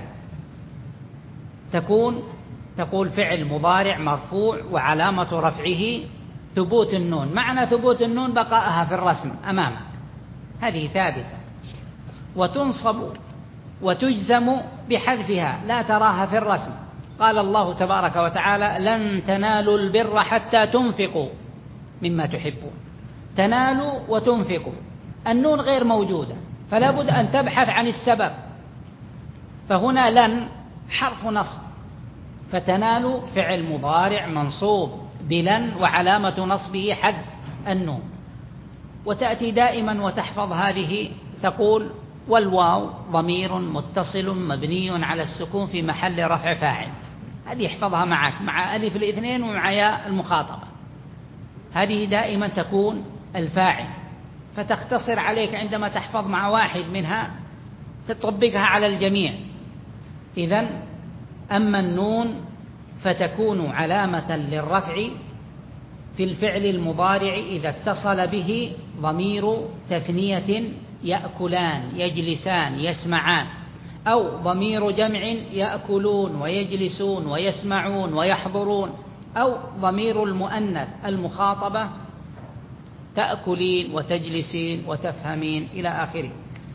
تقول فعل مضارع مرفوع وعلامة رفعه ثبوت النون. معنى ثبوت النون بقائها في الرسم أمامك، هذه ثابتة. وتنصب وتجزم بحذفها، لا تراها في الرسم. قال الله تبارك وتعالى لن تنالوا البر حتى تنفقوا مما تحبون، تنالوا وتنفقوا، النون غير موجودة، فلا بد أن تبحث عن السبب. فهنا لن حرف نصب، فتنالوا فعل مضارع منصوب بلن وعلامة نصبه حذف النون. وتأتي دائما وتحفظ هذه، تقول والواو ضمير متصل مبني على السكون في محل رفع فاعل. هذه احفظها معك مع ألف الاثنين ومع ياء المخاطبة، هذه دائما تكون الفاعل. فتختصر عليك عندما تحفظ مع واحد منها تطبقها على الجميع. إذن أما النون فتكون علامة للرفع في الفعل المضارع إذا اتصل به ضمير تثنية يأكلان يجلسان يسمعان، أو ضمير جمع يأكلون ويجلسون ويسمعون ويحضرون، أو ضمير المؤنث المخاطبة تأكلين وتجلسين وتفهمين إلى آخره.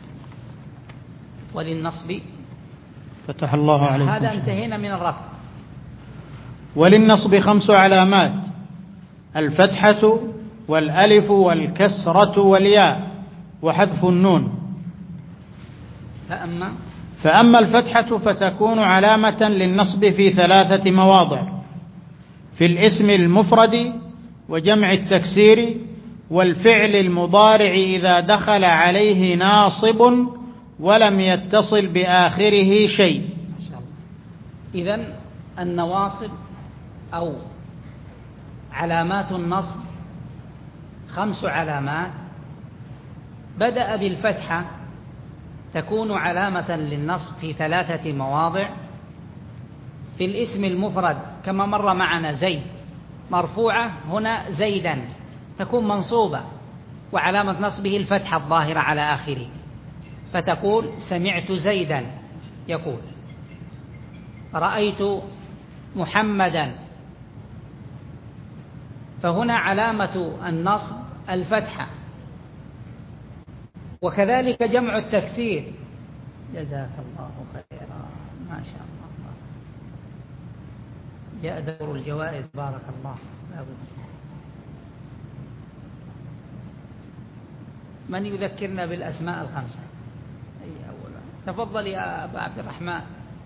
وللنصب فتح الله عليكم. هذا انتهينا من الرفع. وللنصب 5 علامات: الفتحة والألف والكسرة والياء وحذف النون. فأما الفتحة فتكون علامة للنصب في 3 مواضع: في الاسم المفرد وجمع التكسير والفعل المضارع إذا دخل عليه ناصب ولم يتصل بآخره شيء. إذن النواصب أو علامات النصب 5 علامات. بدأ بالفتحة تكون علامة للنصب في 3 مواضع: في الاسم المفرد كما مر معنا زيد مرفوعة، هنا زيدا تكون منصوبة وعلامة نصبه الفتحة الظاهرة على آخره، فتقول سمعت زيدا يقول، رأيت محمدا، فهنا علامة النصب الفتحة. وكذلك جمع التكسير، جزاك الله خيرا، ما شاء الله، جاء دور الجوائز، بارك الله. من يذكرنا بالأسماء 5؟ أي أولا تفضل يا أبا عبد الرحمن.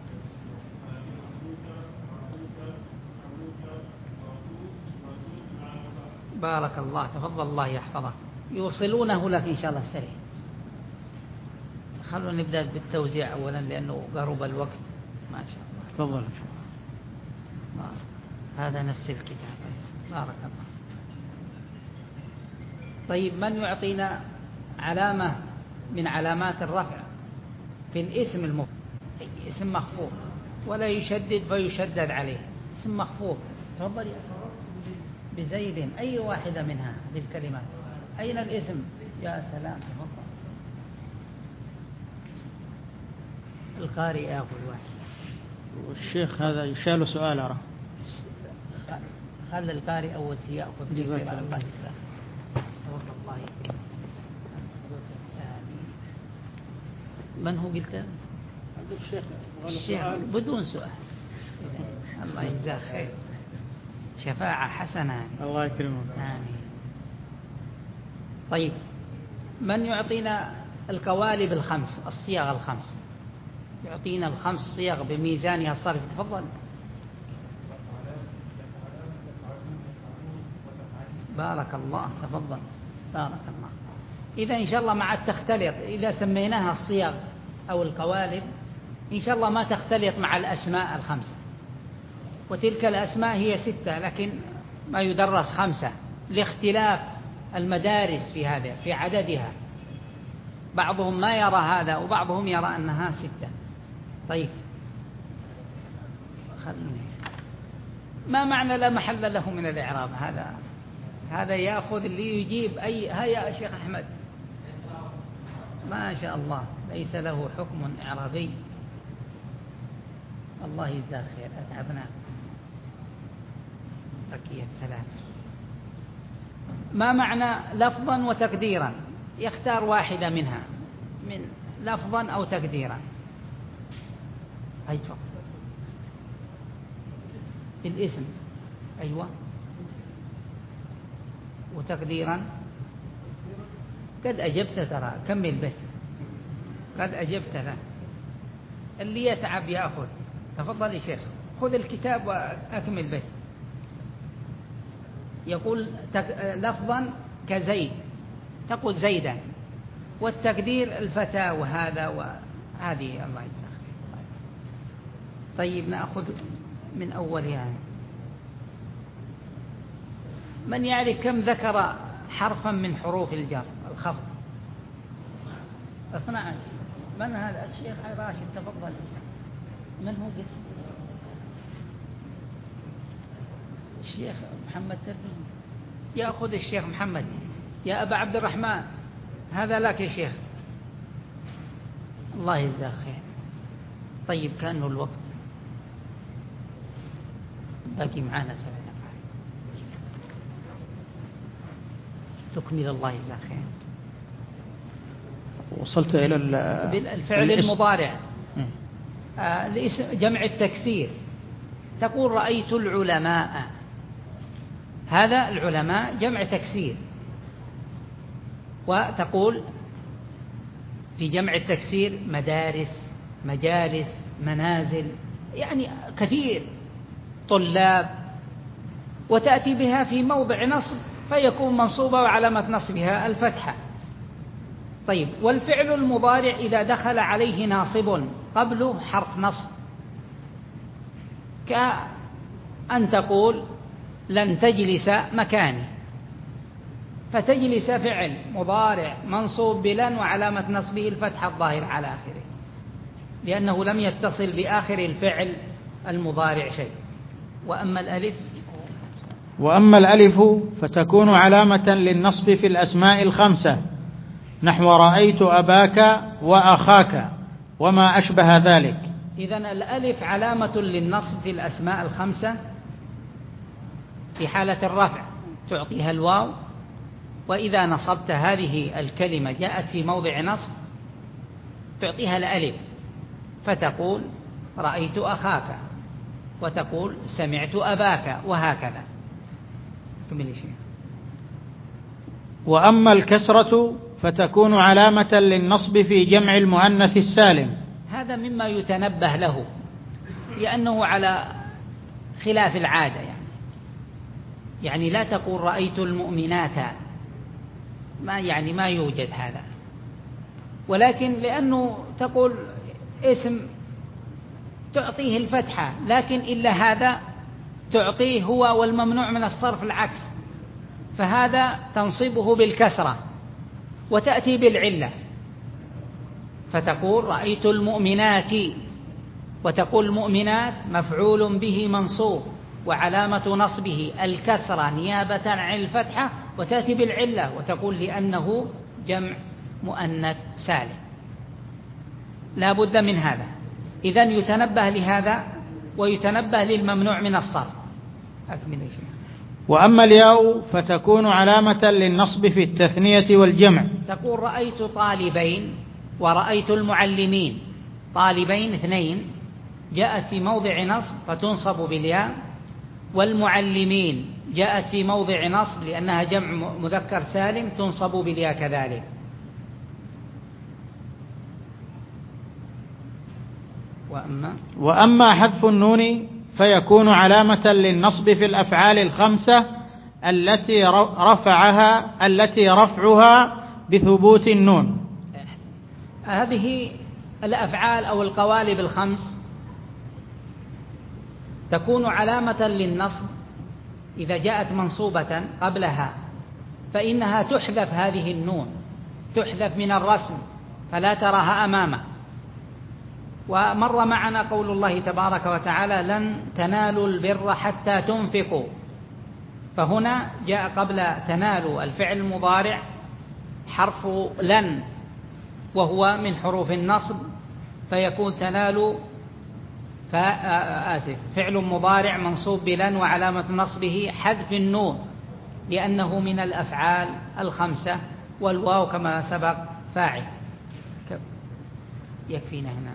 بارك الله، تفضل، الله يحفظك. يوصلونه لك إن شاء الله استريح. خلونا نبدأ بالتوزيع أولا لأنه قرب الوقت. ما شاء الله، تفضل. هذا نفس الكتاب، بارك الله. طيب، من يعطينا علامة من علامات الرفع في الاسم المفرد؟ اسم مخفوض ولا يشدد فيشدد عليه، اسم مخفوض. تفضل يا بزيد، أي واحدة منها هذه الكلمات. أين الاسم؟ يا سلام، تفضل. القارئ يأخذ واحد. والشيخ هذا يشال سؤال أرى. خلى القارئ أول شيء يأخذ. جزاك الله خير. من هو قلت؟ الشيخ بدون سؤال. الله يجزاه خير، شفاعة حسنة. الله يكرمك. آمين. طيب، من يعطينا القوالب 5، الصيغ 5؟ يعطينا 5 صيغ بميزانها الصرف. تفضل. بارك الله، تفضل، بارك الله. إذا إن شاء الله مع تختلط، إذا سميناها الصيغ أو القوالب إن شاء الله ما تختلط مع الأسماء 5، وتلك الأسماء هي 6 لكن ما يدرس 5 لاختلاف المدارس في هذا، في عددها. بعضهم ما يرى هذا وبعضهم يرى أنها 6. طيب، ما معنى لا محل له من الإعراب؟ هذا يأخذ اللي يجيب أي. هيا يا شيخ أحمد، ما شاء الله، ليس له حكم إعرابي. الله يجزاه خير، أتعبنا. بقيت 3. ما معنى لفظا وتقديرا؟ يختار واحدة منها، من لفظا أو تقديرا. أيوة، الاسم. أيوة، وتقديرا. قد أجبت، ترى كمل بس، قد أجبت له. اللي يتعب يأخذ. تفضل يا شيخ، خذ الكتاب وأكمل بس. يقول لفظا كزيد، تقول زيدا، والتقدير الفتى وهذا وهذه. الله يجزاك. طيب، نأخذ من أولها. من يعرف كم ذكر حرفا من حروف الجر الخفض. 12. من هذا؟ الشيخ راشد، تفضل. من هو؟ الشيخ محمد تربي. يأخذ الشيخ محمد. يا أبا عبد الرحمن، هذا لك يا شيخ. الله يجزاك خير. طيب، كأنه الوقت باقي معنا 7 دقائق. تكمل. الله يجزاك خير. وصلت إلى الفعل المضارع، جمع التكسير. تقول رأيت العلماء. هذا العلماء جمع تكسير. وتقول في جمع التكسير مدارس، مجالس، منازل، يعني كثير، طلاب. وتأتي بها في موضع نصب فيكون منصوبة وعلامة نصبها الفتحة. طيب، والفعل المضارع إذا دخل عليه ناصب قبله حرف نصب، كأن تقول لن تجلس مكاني، فتجلس فعل مضارع منصوب بلن وعلامة نصبه الفتحة الظاهرة على آخره، لأنه لم يتصل بآخر الفعل المضارع شيء. وأما الألف فتكون علامة للنصب في الأسماء 5، نحو رأيت أباك وأخاك وما أشبه ذلك. إذن الألف علامة للنصب في الأسماء 5. في حالة الرفع تعطيها الواو، وإذا نصبت هذه الكلمة جاءت في موضع نصب تعطيها الألف، فتقول رأيت أخاك، وتقول سمعت أباك، وهكذا. كمل شيء. وأما الكسرة فتكون علامة للنصب في جمع المؤنث السالم. هذا مما يتنبه له، لأنه على خلاف العادة. يعني لا تقول رأيت المؤمنات، ما يوجد هذا. ولكن لأنه تقول اسم تعطيه الفتحة، لكن إلا هذا تعطيه هو، والممنوع من الصرف العكس، فهذا تنصبه بالكسرة وتأتي بالعلة، فتقول رأيت المؤمنات، وتقول المؤمنات مفعول به منصوب وعلامة نصبه الكسرة نيابة عن الفتحة، وتأتي بالعلة وتقول لأنه جمع مؤنث سالم. لا بد من هذا. إذن يتنبه لهذا ويتنبه للممنوع من الصرف. أكمل شيء. وأما الياء فتكون علامة للنصب في التثنية والجمع. تقول رأيت طالبين ورأيت المعلمين. طالبين 2 جاءت في موضع نصب فتنصب بالياء، والمعلمين جاءت في موضع نصب لأنها جمع مذكر سالم تنصب بالياء كذلك. وأما حذف النون فيكون علامة للنصب في الأفعال 5 التي رفعها بثبوت النون. هذه الأفعال أو القوالب 5 تكون علامة للنصب إذا جاءت منصوبة قبلها، فإنها تحذف هذه النون، تحذف من الرسم فلا تراها أمامه. ومر معنا قول الله تبارك وتعالى لن تنالوا البر حتى تنفقوا، فهنا جاء قبل تنالوا الفعل المضارع حرف لن، وهو من حروف النصب، فيكون تنالوا فعل مضارع منصوب بلن وعلامة نصبه حذف النون لأنه من الأفعال 5، والواو كما سبق فاعل. يكفينا هنا.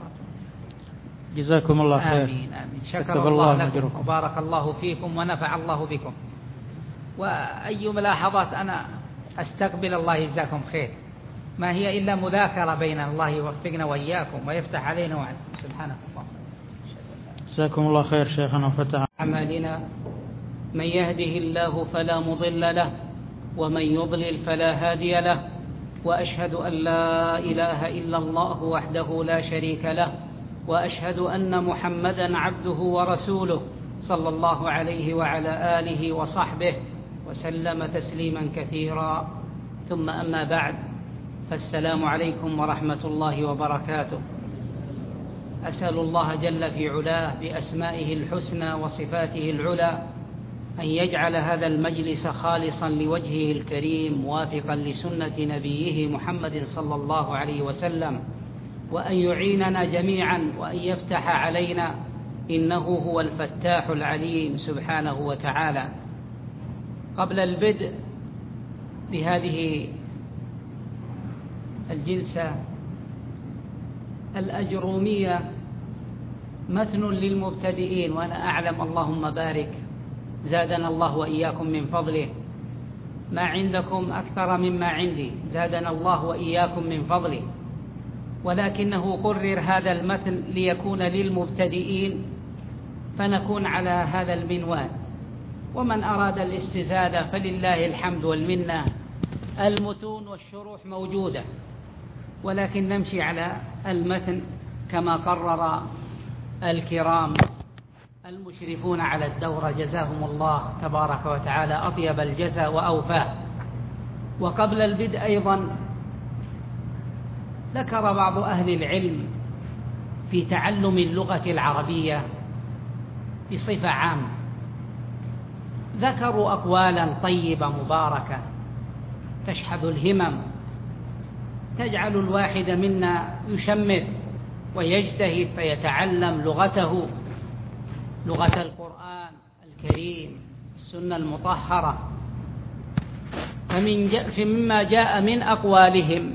جزاكم الله خير. آمين آمين. شكر الله لكم وبارك الله فيكم ونفع الله بكم. وأي ملاحظات أنا أستقبل. الله يجزاكم خير. ما هي إلا مذاكرة بين الله يوفقنا وإياكم ويفتح علينا وعليكم. سبحانك اللهم. جزاكم الله خير شيخنا وفتح أعمالنا. من يهده الله فلا مضل له ومن يضلل فلا هادي له، وأشهد أن لا إله إلا الله وحده لا شريك له، وأشهد أن محمدا عبده ورسوله صلى الله عليه وعلى آله وصحبه وسلم تسليما كثيرا. ثم أما بعد، فالسلام عليكم ورحمة الله وبركاته. أسأل الله جل في علاه بأسمائه الحسنى وصفاته العلى أن يجعل هذا المجلس خالصا لوجهه الكريم موافقا لسنة نبيه محمد صلى الله عليه وسلم، وأن يعيننا جميعا وأن يفتح علينا، إنه هو الفتاح العليم سبحانه وتعالى. قبل البدء بهذه الجلسة الأجرومية مثل للمبتدئين، وأنا أعلم اللهم بارك زادنا الله وإياكم من فضله، ما عندكم أكثر مما عندي، زادنا الله وإياكم من فضله، ولكنه قرر هذا المثل ليكون للمبتدئين فنكون على هذا المنوال، ومن أراد الاستزادة فلله الحمد والمنة، المتون والشروح موجودة، ولكن نمشي على المتن كما قرر الكرام المشرفون على الدورة جزاهم الله تبارك وتعالى أطيب الجزاء وأوفاه. وقبل البدء أيضا ذكر بعض أهل العلم في تعلم اللغة العربية بصفة عامة، ذكروا أقوالا طيبة مباركة تشحذ الهمم، تجعل الواحد منا يشمر ويجتهد فيتعلم لغته، لغة القرآن الكريم، السنة المطهرة. فمما جاء من أقوالهم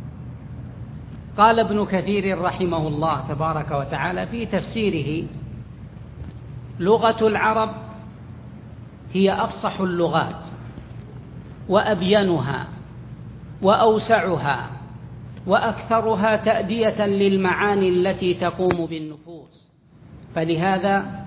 قال ابن كثير رحمه الله تبارك وتعالى في تفسيره: لغة العرب هي أفصح اللغات وأبينها وأوسعها وأكثرها تأدية للمعاني التي تقوم بالنفوس، فلهذا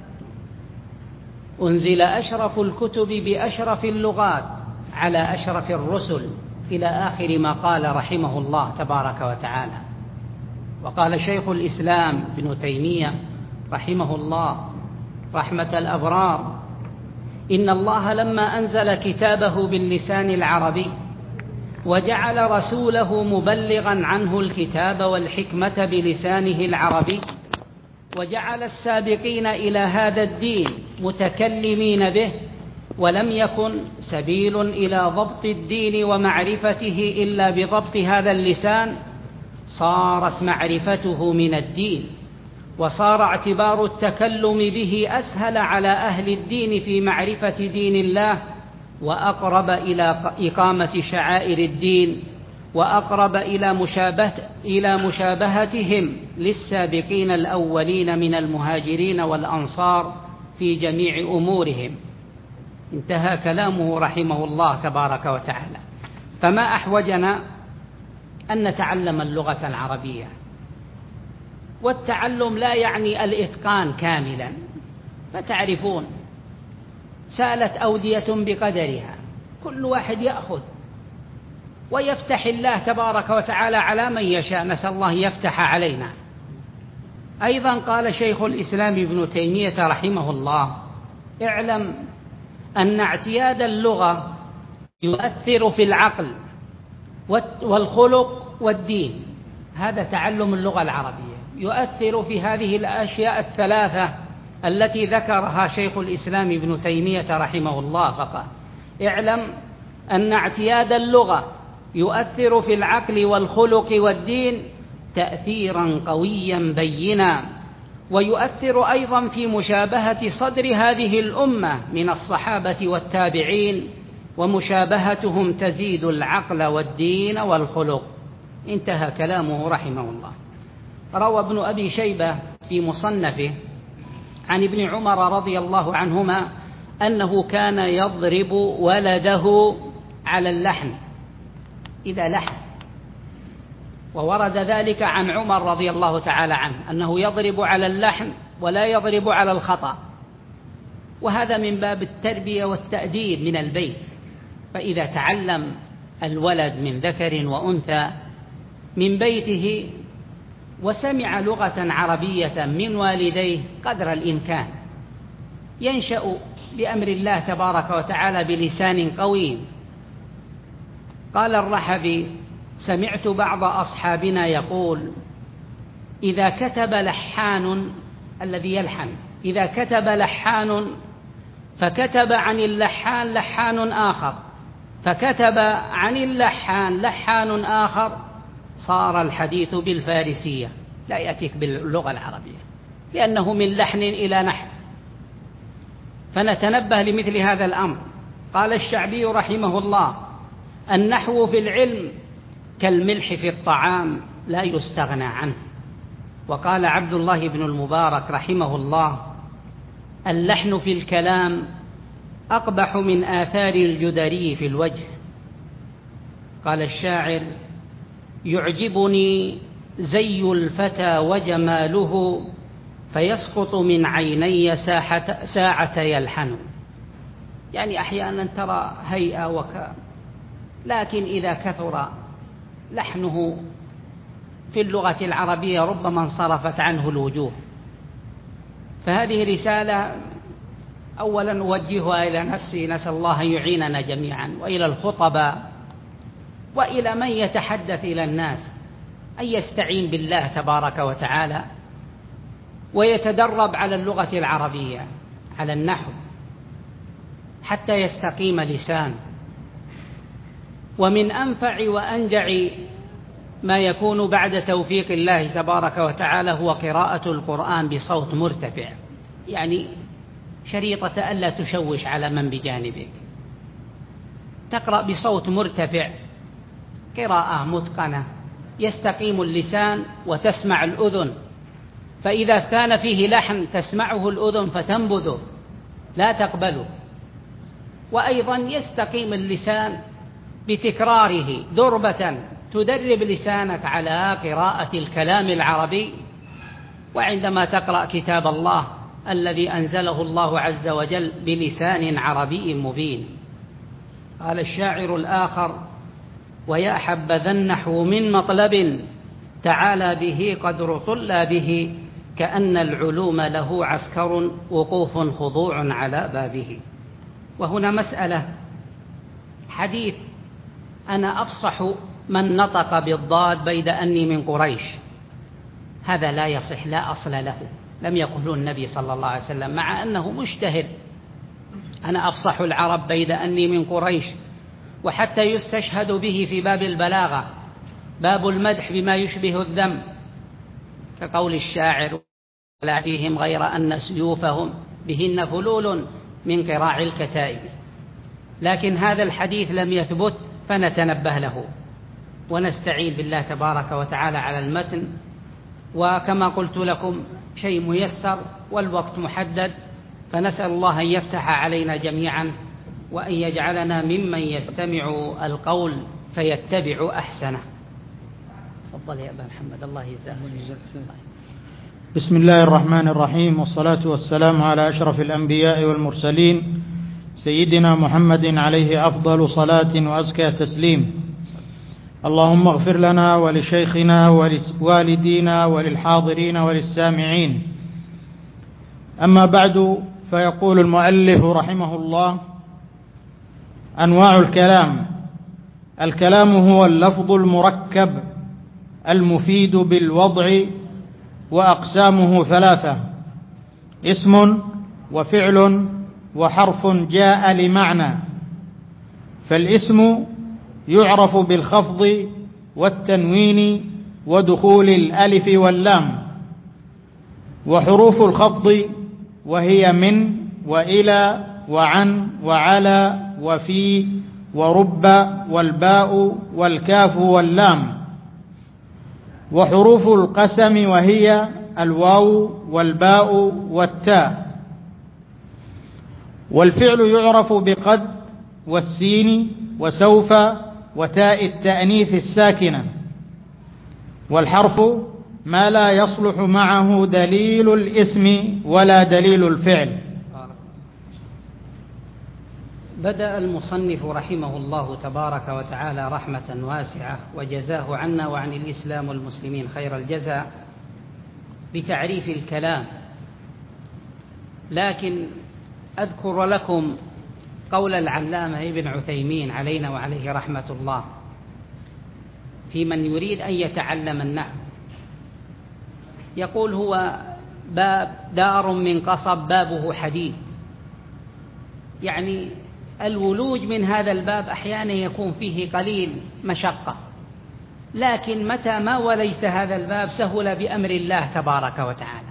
أنزل أشرف الكتب بأشرف اللغات على أشرف الرسل، إلى آخر ما قال رحمه الله تبارك وتعالى. وقال شيخ الإسلام ابن تيمية رحمه الله رحمة الأبرار: إن الله لما أنزل كتابه باللسان العربي وجعل رسوله مبلغا عنه الكتاب والحكمة بلسانه العربي، وجعل السابقين إلى هذا الدين متكلمين به، ولم يكن سبيل إلى ضبط الدين ومعرفته إلا بضبط هذا اللسان، صارت معرفته من الدين، وصار اعتبار التكلم به أسهل على أهل الدين في معرفة دين الله، وأقرب إلى إقامة شعائر الدين، وأقرب إلى مشابهتهم للسابقين الأولين من المهاجرين والأنصار في جميع أمورهم. انتهى كلامه رحمه الله تبارك وتعالى. فما أحوجنا أن نتعلم اللغة العربية، والتعلم لا يعني الإتقان كاملا، فتعرفون سالت أودية بقدرها، كل واحد يأخذ ويفتح الله تبارك وتعالى على من يشاء، نسأل الله يفتح علينا. أيضا قال شيخ الإسلام ابن تيمية رحمه الله: اعلم أن اعتياد اللغة يؤثر في العقل والخلق والدين. هذا تعلم اللغة العربية يؤثر في هذه الأشياء الثلاثة التي ذكرها شيخ الإسلام ابن تيمية رحمه الله، فقال: اعلم أن اعتياد اللغة يؤثر في العقل والخلق والدين تأثيرا قويا بينا، ويؤثر أيضا في مشابهة صدر هذه الأمة من الصحابة والتابعين، ومشابهتهم تزيد العقل والدين والخلق. انتهى كلامه رحمه الله. روى ابن أبي شيبة في مصنفه عن ابن عمر رضي الله عنهما أنه كان يضرب ولده على اللحن إذا لحن، وورد ذلك عن عمر رضي الله تعالى عنه أنه يضرب على اللحن ولا يضرب على الخطأ، وهذا من باب التربية والتأديب من البيت. فإذا تعلم الولد من ذكر وأنثى من بيته وسمع لغة عربية من والديه قدر الإمكان، ينشأ بأمر الله تبارك وتعالى بلسان قويم قال الرحبي: سمعت بعض أصحابنا يقول: إذا كتب لحان، الذي يلحن، إذا كتب لحان فكتب عن اللحان لحان آخر، فكتب عن اللحان لحان آخر، صار الحديث بالفارسية لا يأتيك باللغة العربية، لأنه من لحن إلى نحن. فنتنبه لمثل هذا الأمر. قال الشعبي رحمه الله: النحو في العلم كالملح في الطعام لا يستغنى عنه. وقال عبد الله بن المبارك رحمه الله: اللحن في الكلام أقبح من آثار الجدري في الوجه. قال الشاعر: يعجبني زي الفتى وجماله، فيسقط من عيني ساعة يلحن. يعني أحيانا ترى هيئة لكن إذا كثر لحنه في اللغة العربية ربما انصرفت عنه الوجوه. فهذه رسالة أولا أوجهها إلى نفسي، نسأل الله أن يعيننا جميعا، وإلى الخطباء، وإلى من يتحدث إلى الناس، أن يستعين بالله تبارك وتعالى ويتدرب على اللغة العربية، على النحو، حتى يستقيم لسان. ومن أنفع وأنجع ما يكون بعد توفيق الله تبارك وتعالى هو قراءة القرآن بصوت مرتفع، يعني شريطة ألا تشوش على من بجانبك، تقرأ بصوت مرتفع، قراءة متقنة، يستقيم اللسان وتسمع الأذن. فإذا كان فيه لحن تسمعه الأذن فتنبذه لا تقبله. وأيضا يستقيم اللسان بتكراره دربة، تدرب لسانك على قراءة الكلام العربي. وعندما تقرأ كتاب الله الذي أنزله الله عز وجل بلسان عربي مبين. قال الشاعر الآخر: ويا حبذا النحو من مطلب، تعالى به قدر طلابه، كأن العلوم له عسكر، وقوف خضوع على بابه. وهنا مسألة، حديث أنا أفصح من نطق بالضاد بيد أني من قريش، هذا لا يصح، لا أصل له، لم يقله النبي صلى الله عليه وسلم، مع أنه مجتهد. أنا أفصح العرب بيد أني من قريش، وحتى يستشهد به في باب البلاغة، باب المدح بما يشبه الذم، كقول الشاعر: لا فيهم غير أن سيوفهم بهن فلول من قراع الكتائب. لكن هذا الحديث لم يثبت، فنتنبه له ونستعين بالله تبارك وتعالى على المتن. وكما قلت لكم شيء ميسر والوقت محدد، فنسأل الله أن يفتح علينا جميعا، وأن يجعلنا ممن يستمع القول فيتبع أحسنه. تفضل يا أبا محمد، الله يجزاك. بسم الله الرحمن الرحيم، والصلاة والسلام على أشرف الأنبياء والمرسلين، سيدنا محمد عليه أفضل صلاة وأزكى تسليم. اللهم اغفر لنا ولشيخنا ولوالدينا وللحاضرين وللسامعين. أما بعد، فيقول المؤلف رحمه الله: أنواع الكلام. الكلام هو اللفظ المركب المفيد بالوضع، وأقسامه ثلاثة: اسم وفعل وحرف جاء لمعنى. فالاسم يعرف بالخفض والتنوين ودخول الألف واللام. وحروف الخفض وهي من وإلى وعن وعلى وفي ورب والباء والكاف واللام. وحروف القسم وهي الواو والباء والتاء. والفعل يعرف بقد والسين وسوف وتاء التأنيث الساكنة. والحرف ما لا يصلح معه دليل الاسم ولا دليل الفعل. بدأ المصنف رحمه الله تبارك وتعالى رحمة واسعة، وجزاه عنا وعن الإسلام والمسلمين خير الجزاء، بتعريف الكلام. لكن أذكر لكم قول العلامة ابن عثيمين علينا وعليه رحمة الله، في من يريد أن يتعلم النحو. يقول هو باب دار من قصب بابه حديد، يعني الولوج من هذا الباب أحيانا يكون فيه قليل مشقة، لكن متى ما ولجت هذا الباب سهل بأمر الله تبارك وتعالى.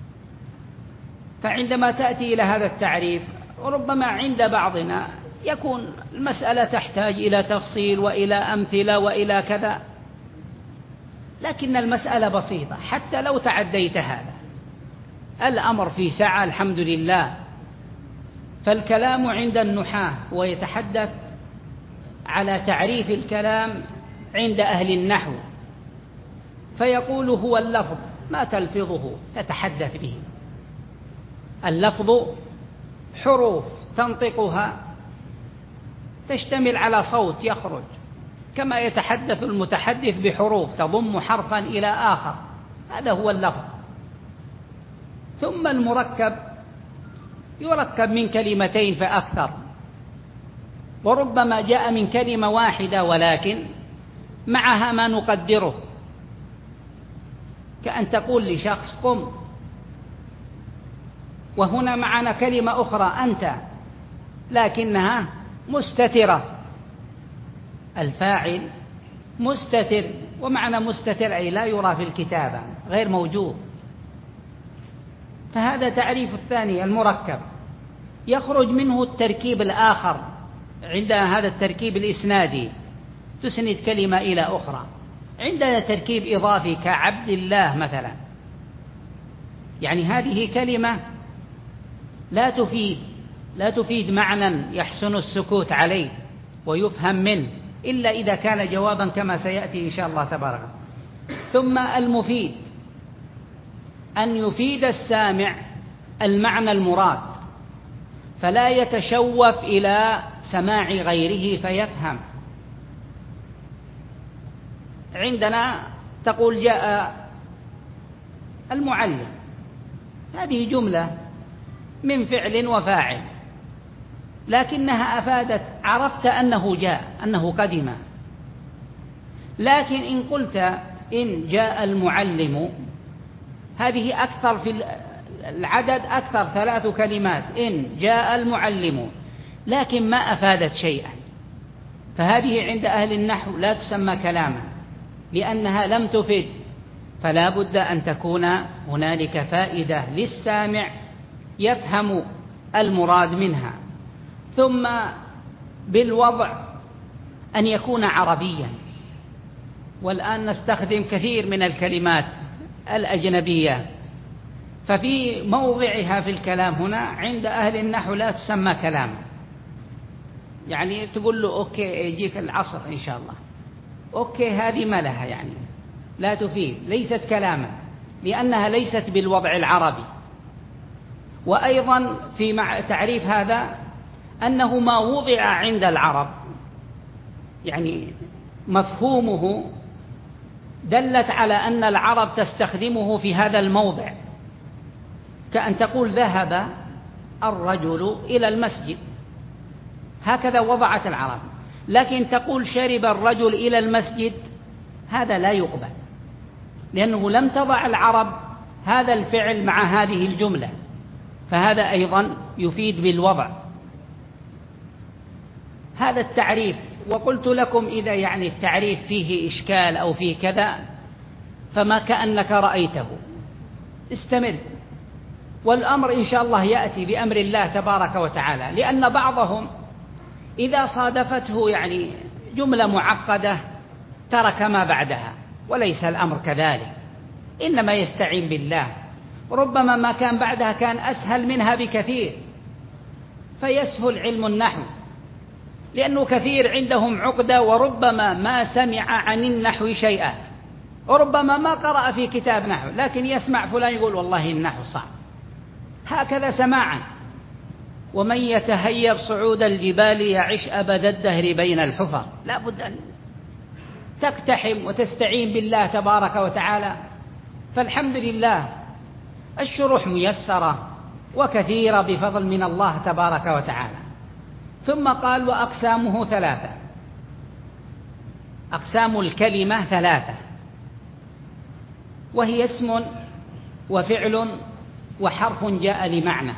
فعندما تأتي إلى هذا التعريف ربما عند بعضنا يكون المسألة تحتاج إلى تفصيل وإلى أمثلة وإلى كذا، لكن المسألة بسيطة حتى لو تعديت هذا الأمر في سعة الحمد لله. فالكلام عند النحاة ويتحدث على تعريف الكلام عند أهل النحو، فيقول هو اللفظ ما تلفظه تتحدث به. اللفظ حروف تنطقها تشتمل على صوت يخرج، كما يتحدث المتحدث بحروف تضم حرفا إلى آخر، هذا هو اللفظ. ثم المركب يركب من كلمتين فأكثر، وربما جاء من كلمة واحدة ولكن معها ما نقدره، كأن تقول لشخص قم، وهنا معنا كلمة أخرى أنت لكنها مستترة، الفاعل مستتر، ومعنى مستتر أي لا يرى في الكتابة غير موجود. فهذا تعريف الثاني المركب، يخرج منه التركيب الآخر عندنا، هذا التركيب الإسنادي تسند كلمة إلى أخرى. عندنا تركيب إضافي كعبد الله مثلا، يعني هذه كلمة لا تفيد معنى يحسن السكوت عليه ويفهم منه إلا إذا كان جوابا كما سيأتي إن شاء الله تبارك. ثم المفيد أن يفيد السامع المعنى المراد، فلا يتشوف إلى سماع غيره فيفهم. عندنا تقول جاء المعلم، هذه جملة من فعل وفاعل، لكنها أفادت عرفت أنه جاء، أنه قدم. لكن إن قلت إن جاء المعلم، هذه أكثر في العدد، أكثر 3 كلمات، إن جاء المعلم، لكن ما أفادت شيئا. فهذه عند أهل النحو لا تسمى كلاما لأنها لم تفد، فلا بد أن تكون هنالك فائدة للسامع يفهم المراد منها. ثم بالوضع أن يكون عربيا، والآن نستخدم كثير من الكلمات الأجنبية، ففي موضعها في الكلام هنا عند أهل النحو لا تسمى كلاما. يعني تقول له أوكي يجيك العصر إن شاء الله، أوكي هذه ما لها، يعني لا تفيد، ليست كلاما لأنها ليست بالوضع العربي. وأيضا في تعريف هذا أنه ما وضع عند العرب، يعني مفهومه دلت على أن العرب تستخدمه في هذا الموضع، كأن تقول ذهب الرجل إلى المسجد، هكذا وضعت العرب. لكن تقول شرب الرجل إلى المسجد، هذا لا يقبل، لأنه لم تضع العرب هذا الفعل مع هذه الجملة، فهذا أيضا يفيد بالوضع. هذا التعريف. وقلت لكم إذا يعني التعريف فيه إشكال أو فيه كذا فما كأنك رأيته، استمر، والأمر إن شاء الله يأتي بأمر الله تبارك وتعالى. لأن بعضهم إذا صادفته يعني جملة معقدة ترك ما بعدها، وليس الأمر كذلك، إنما يستعين بالله. ربما ما كان بعدها كان أسهل منها بكثير، فيسهل علم النحو، لأنه كثير عندهم عقدة، وربما ما سمع عن النحو شيئا، وربما ما قرأ في كتاب نحو، لكن يسمع فلان يقول والله النحو صعب، هكذا سماعا. ومن يتهيب صعود الجبال يعش أبد الدهر بين الحفر. لا بد أن تقتحم وتستعين بالله تبارك وتعالى. فالحمد لله الشروح ميسرة وكثيرة بفضل من الله تبارك وتعالى. ثم قال وأقسامه 3، أقسام الكلمة ثلاثة، وهي اسم وفعل وحرف جاء لمعنى.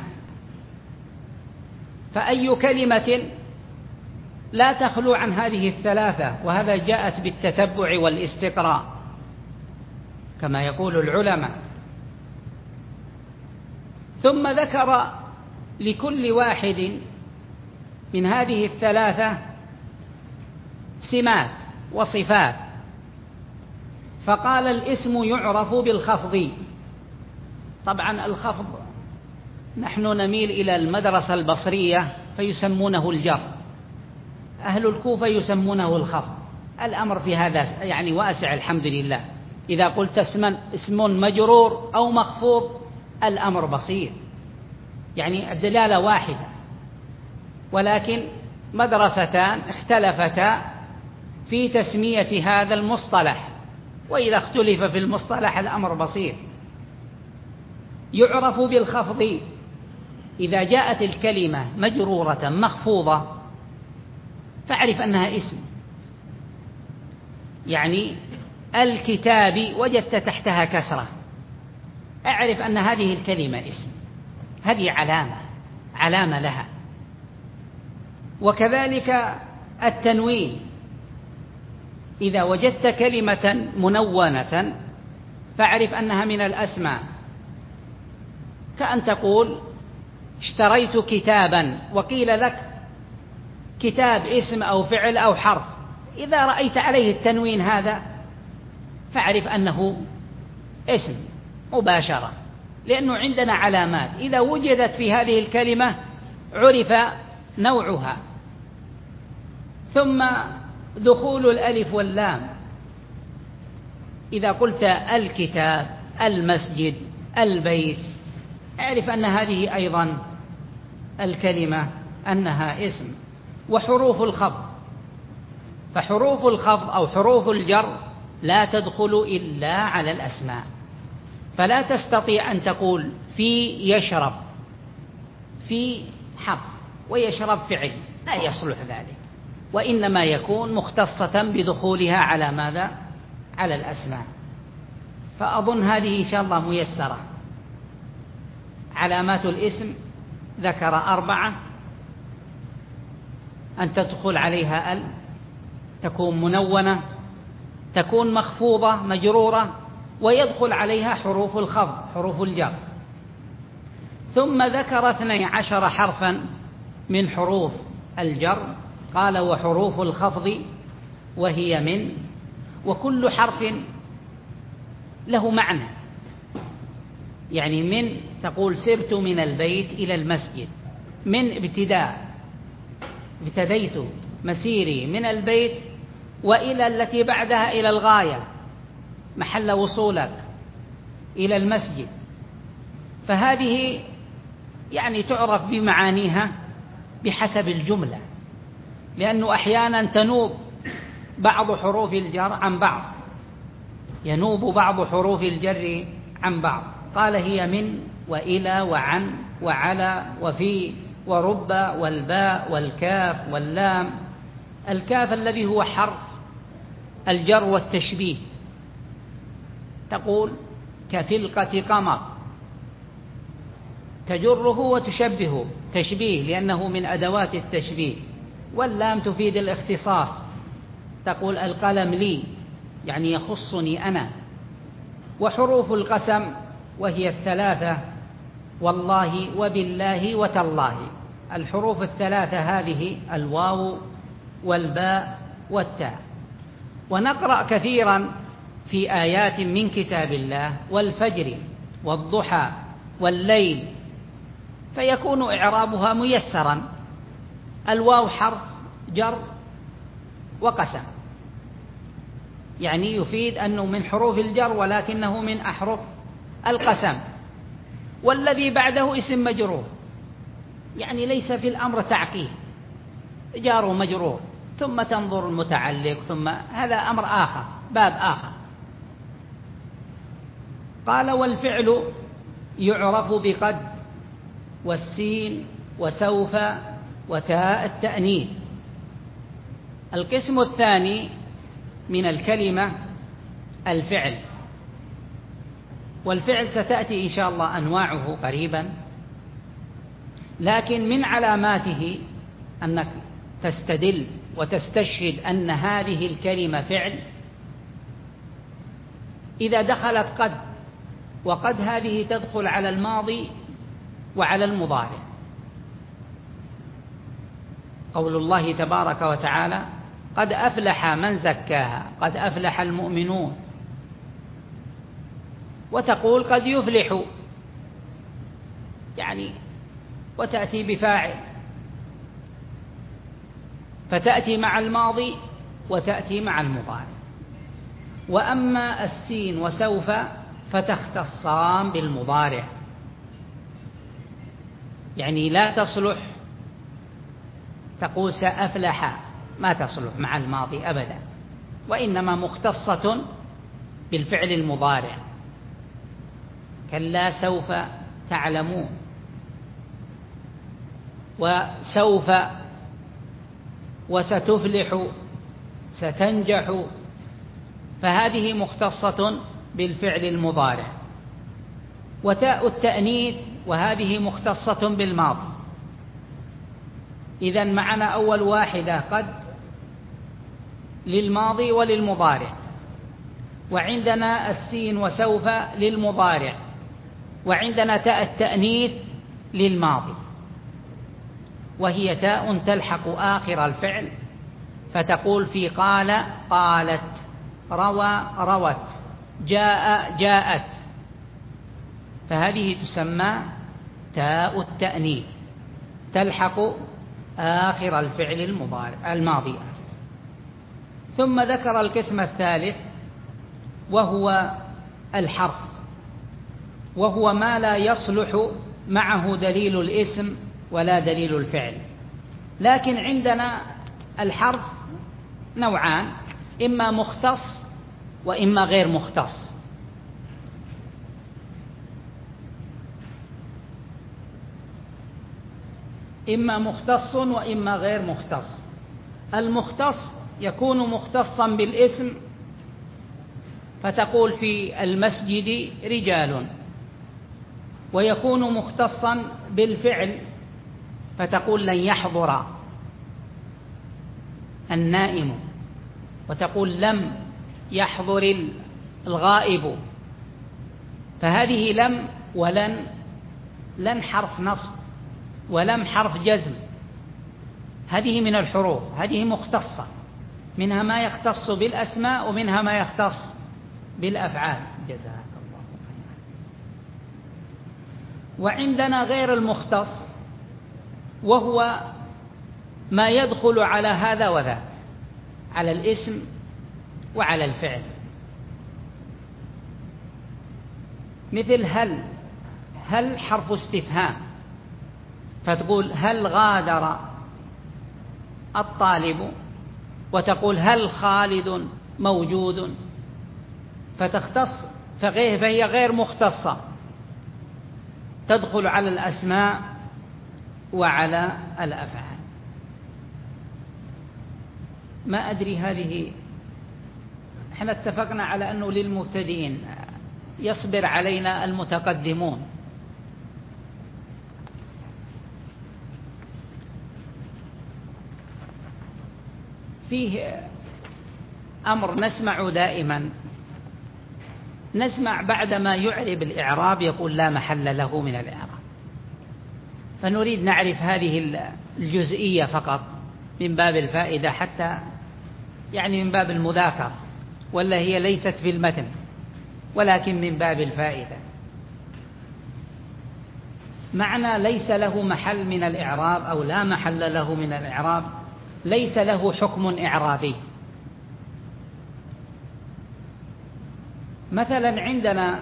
فأي كلمة لا تخلو عن هذه الثلاثة، وهذا جاءت بالتتبع والاستقراء كما يقول العلماء. ثم ذكر لكل واحد من هذه الثلاثة سمات وصفات، فقال الاسم يعرف بالخفض. طبعا الخفض نحن نميل إلى المدرسة البصرية فيسمونه الجر، أهل الكوفة يسمونه الخفض. الأمر في هذا يعني واسع الحمد لله. إذا قلت اسم مجرور أو مخفوض الأمر بسيط، يعني الدلالة واحدة، ولكن مدرستان اختلفتا في تسمية هذا المصطلح، وإذا اختلف في المصطلح الأمر بسيط. يعرف بالخفض إذا جاءت الكلمة مجرورة مخفوضة فاعرف أنها اسم. يعني الكتاب وجدت تحتها كسرة، اعرف أن هذه الكلمة اسم، هذه علامة لها. وكذلك التنوين، إذا وجدت كلمة منونة فاعرف أنها من الأسماء، كأن تقول اشتريت كتابا، وقيل لك كتاب اسم أو فعل أو حرف، إذا رأيت عليه التنوين هذا فاعرف أنه اسم مباشرة، لأنه عندنا علامات إذا وجدت في هذه الكلمة عرف نوعها. ثم دخول الألف واللام، إذا قلت الكتاب، المسجد، البيت، اعرف أن هذه أيضا الكلمة أنها اسم. وحروف الخفض، فحروف الخفض أو حروف الجر لا تدخل إلا على الأسماء، فلا تستطيع أن تقول في يشرب، في حرف ويشرب فعل، لا يصلح ذلك، وإنما يكون مختصة بدخولها على ماذا؟ على الأسماء. فأظن هذه إن شاء الله ميسرة. علامات الاسم ذكر 4: أن تدخل عليها ال، تكون منونة، تكون مخفوضة مجرورة، ويدخل عليها حروف الخفض حروف الجر. ثم ذكر 12 حرفا من حروف الجر، قال وحروف الخفض وهي من، وكل حرف له معنى. يعني من تقول سرت من البيت إلى المسجد، من ابتداء، ابتديت مسيري من البيت وإلى التي بعدها إلى الغاية، محل وصولك إلى المسجد. فهذه يعني تعرف بمعانيها بحسب الجملة، لأنه أحيانا تنوب بعض حروف الجر عن بعض، ينوب بعض حروف الجر عن بعض. قال هي من وإلى وعن وعلى وفي ورب والباء والكاف واللام. الكاف الذي هو حرف الجر والتشبيه، تقول كفلقة قمر، تجره وتشبهه، تشبيه لأنه من أدوات التشبيه. واللام تفيد الاختصاص، تقول القلم لي، يعني يخصني أنا. وحروف القسم وهي 3: والله وبالله وتالله. الحروف 3 هذه الواو والباء والتاء. ونقرأ كثيرا في آيات من كتاب الله والفجر والضحى والليل، فيكون إعرابها ميسرا. الواو حرف جر وقسم، يعني يفيد أنه من حروف الجر ولكنه من أحرف القسم. والذي بعده اسم مجرور، يعني ليس في الأمر تعقيد، جار ومجرور، ثم تنظر المتعلق، ثم هذا أمر آخر، باب آخر. قال والفعل يعرف بقد والسين وسوف وتاء التأنيث. القسم الثاني من الكلمة الفعل، والفعل ستأتي إن شاء الله أنواعه قريبا، لكن من علاماته أنك تستدل وتستشهد أن هذه الكلمة فعل إذا دخلت قد، وقد هذه تدخل على الماضي وعلى المضارع. قول الله تبارك وتعالى: قد أفلح من زكاها، قد أفلح المؤمنون، وتقول قد يفلح، يعني وتأتي بفاعل، فتأتي مع الماضي وتأتي مع المضارع. وأما السين وسوف فتختصان بالمضارع، يعني لا تصلح تقول سأفلح، ما تصلح مع الماضي أبدا، وإنما مختصة بالفعل المضارع. كلا سوف تعلمون، وسوف، وستفلح، ستنجح، فهذه مختصة بالفعل المضارع. وتاء التأنيث وهذه مختصة بالماضي. إذن معنا أول واحدة قد للماضي وللمضارع، وعندنا السين وسوف للمضارع، وعندنا تاء التأنيث للماضي، وهي تاء تلحق آخر الفعل، فتقول في قال قالت، روى روت، جاء جاءت، فهذه تسمى تاء التأنيث، تلحق آخر الفعل الماضي. ثم ذكر القسم الثالث وهو الحرف، وهو ما لا يصلح معه دليل الاسم ولا دليل الفعل. لكن عندنا الحرف نوعان: إما مختص وإما غير مختص. إما مختص وإما غير مختص. المختص يكون مختصا بالاسم، فتقول في المسجد رجال، ويكون مختصا بالفعل، فتقول لن يحضر النائم، وتقول لم يحضر الغائب. فهذه لم ولن، لن حرف نصب ولم حرف جزم، هذه من الحروف، هذه مختصة، منها ما يختص بالأسماء ومنها ما يختص بالأفعال. جزاك الله خيرا. وعندنا غير المختص، وهو ما يدخل على هذا وذاك، على الاسم وعلى الفعل، مثل هل. هل حرف استفهام، فتقول هل غادر الطالب، وتقول هل خالد موجود، فتختص، فهي غير مختصة، تدخل على الأسماء وعلى الأفعال. ما أدري، هذه احنا اتفقنا على أنه للمبتدئين، يصبر علينا المتقدمون. فيه أمر نسمع دائما، نسمع بعدما يعرب الإعراب يقول لا محل له من الإعراب، فنريد نعرف هذه الجزئية فقط من باب الفائدة، حتى يعني من باب المذاكرة، ولا هي ليست في المتن ولكن من باب الفائدة. معنى ليس له محل من الإعراب أو لا محل له من الإعراب، ليس له حكم إعرابي. مثلا عندنا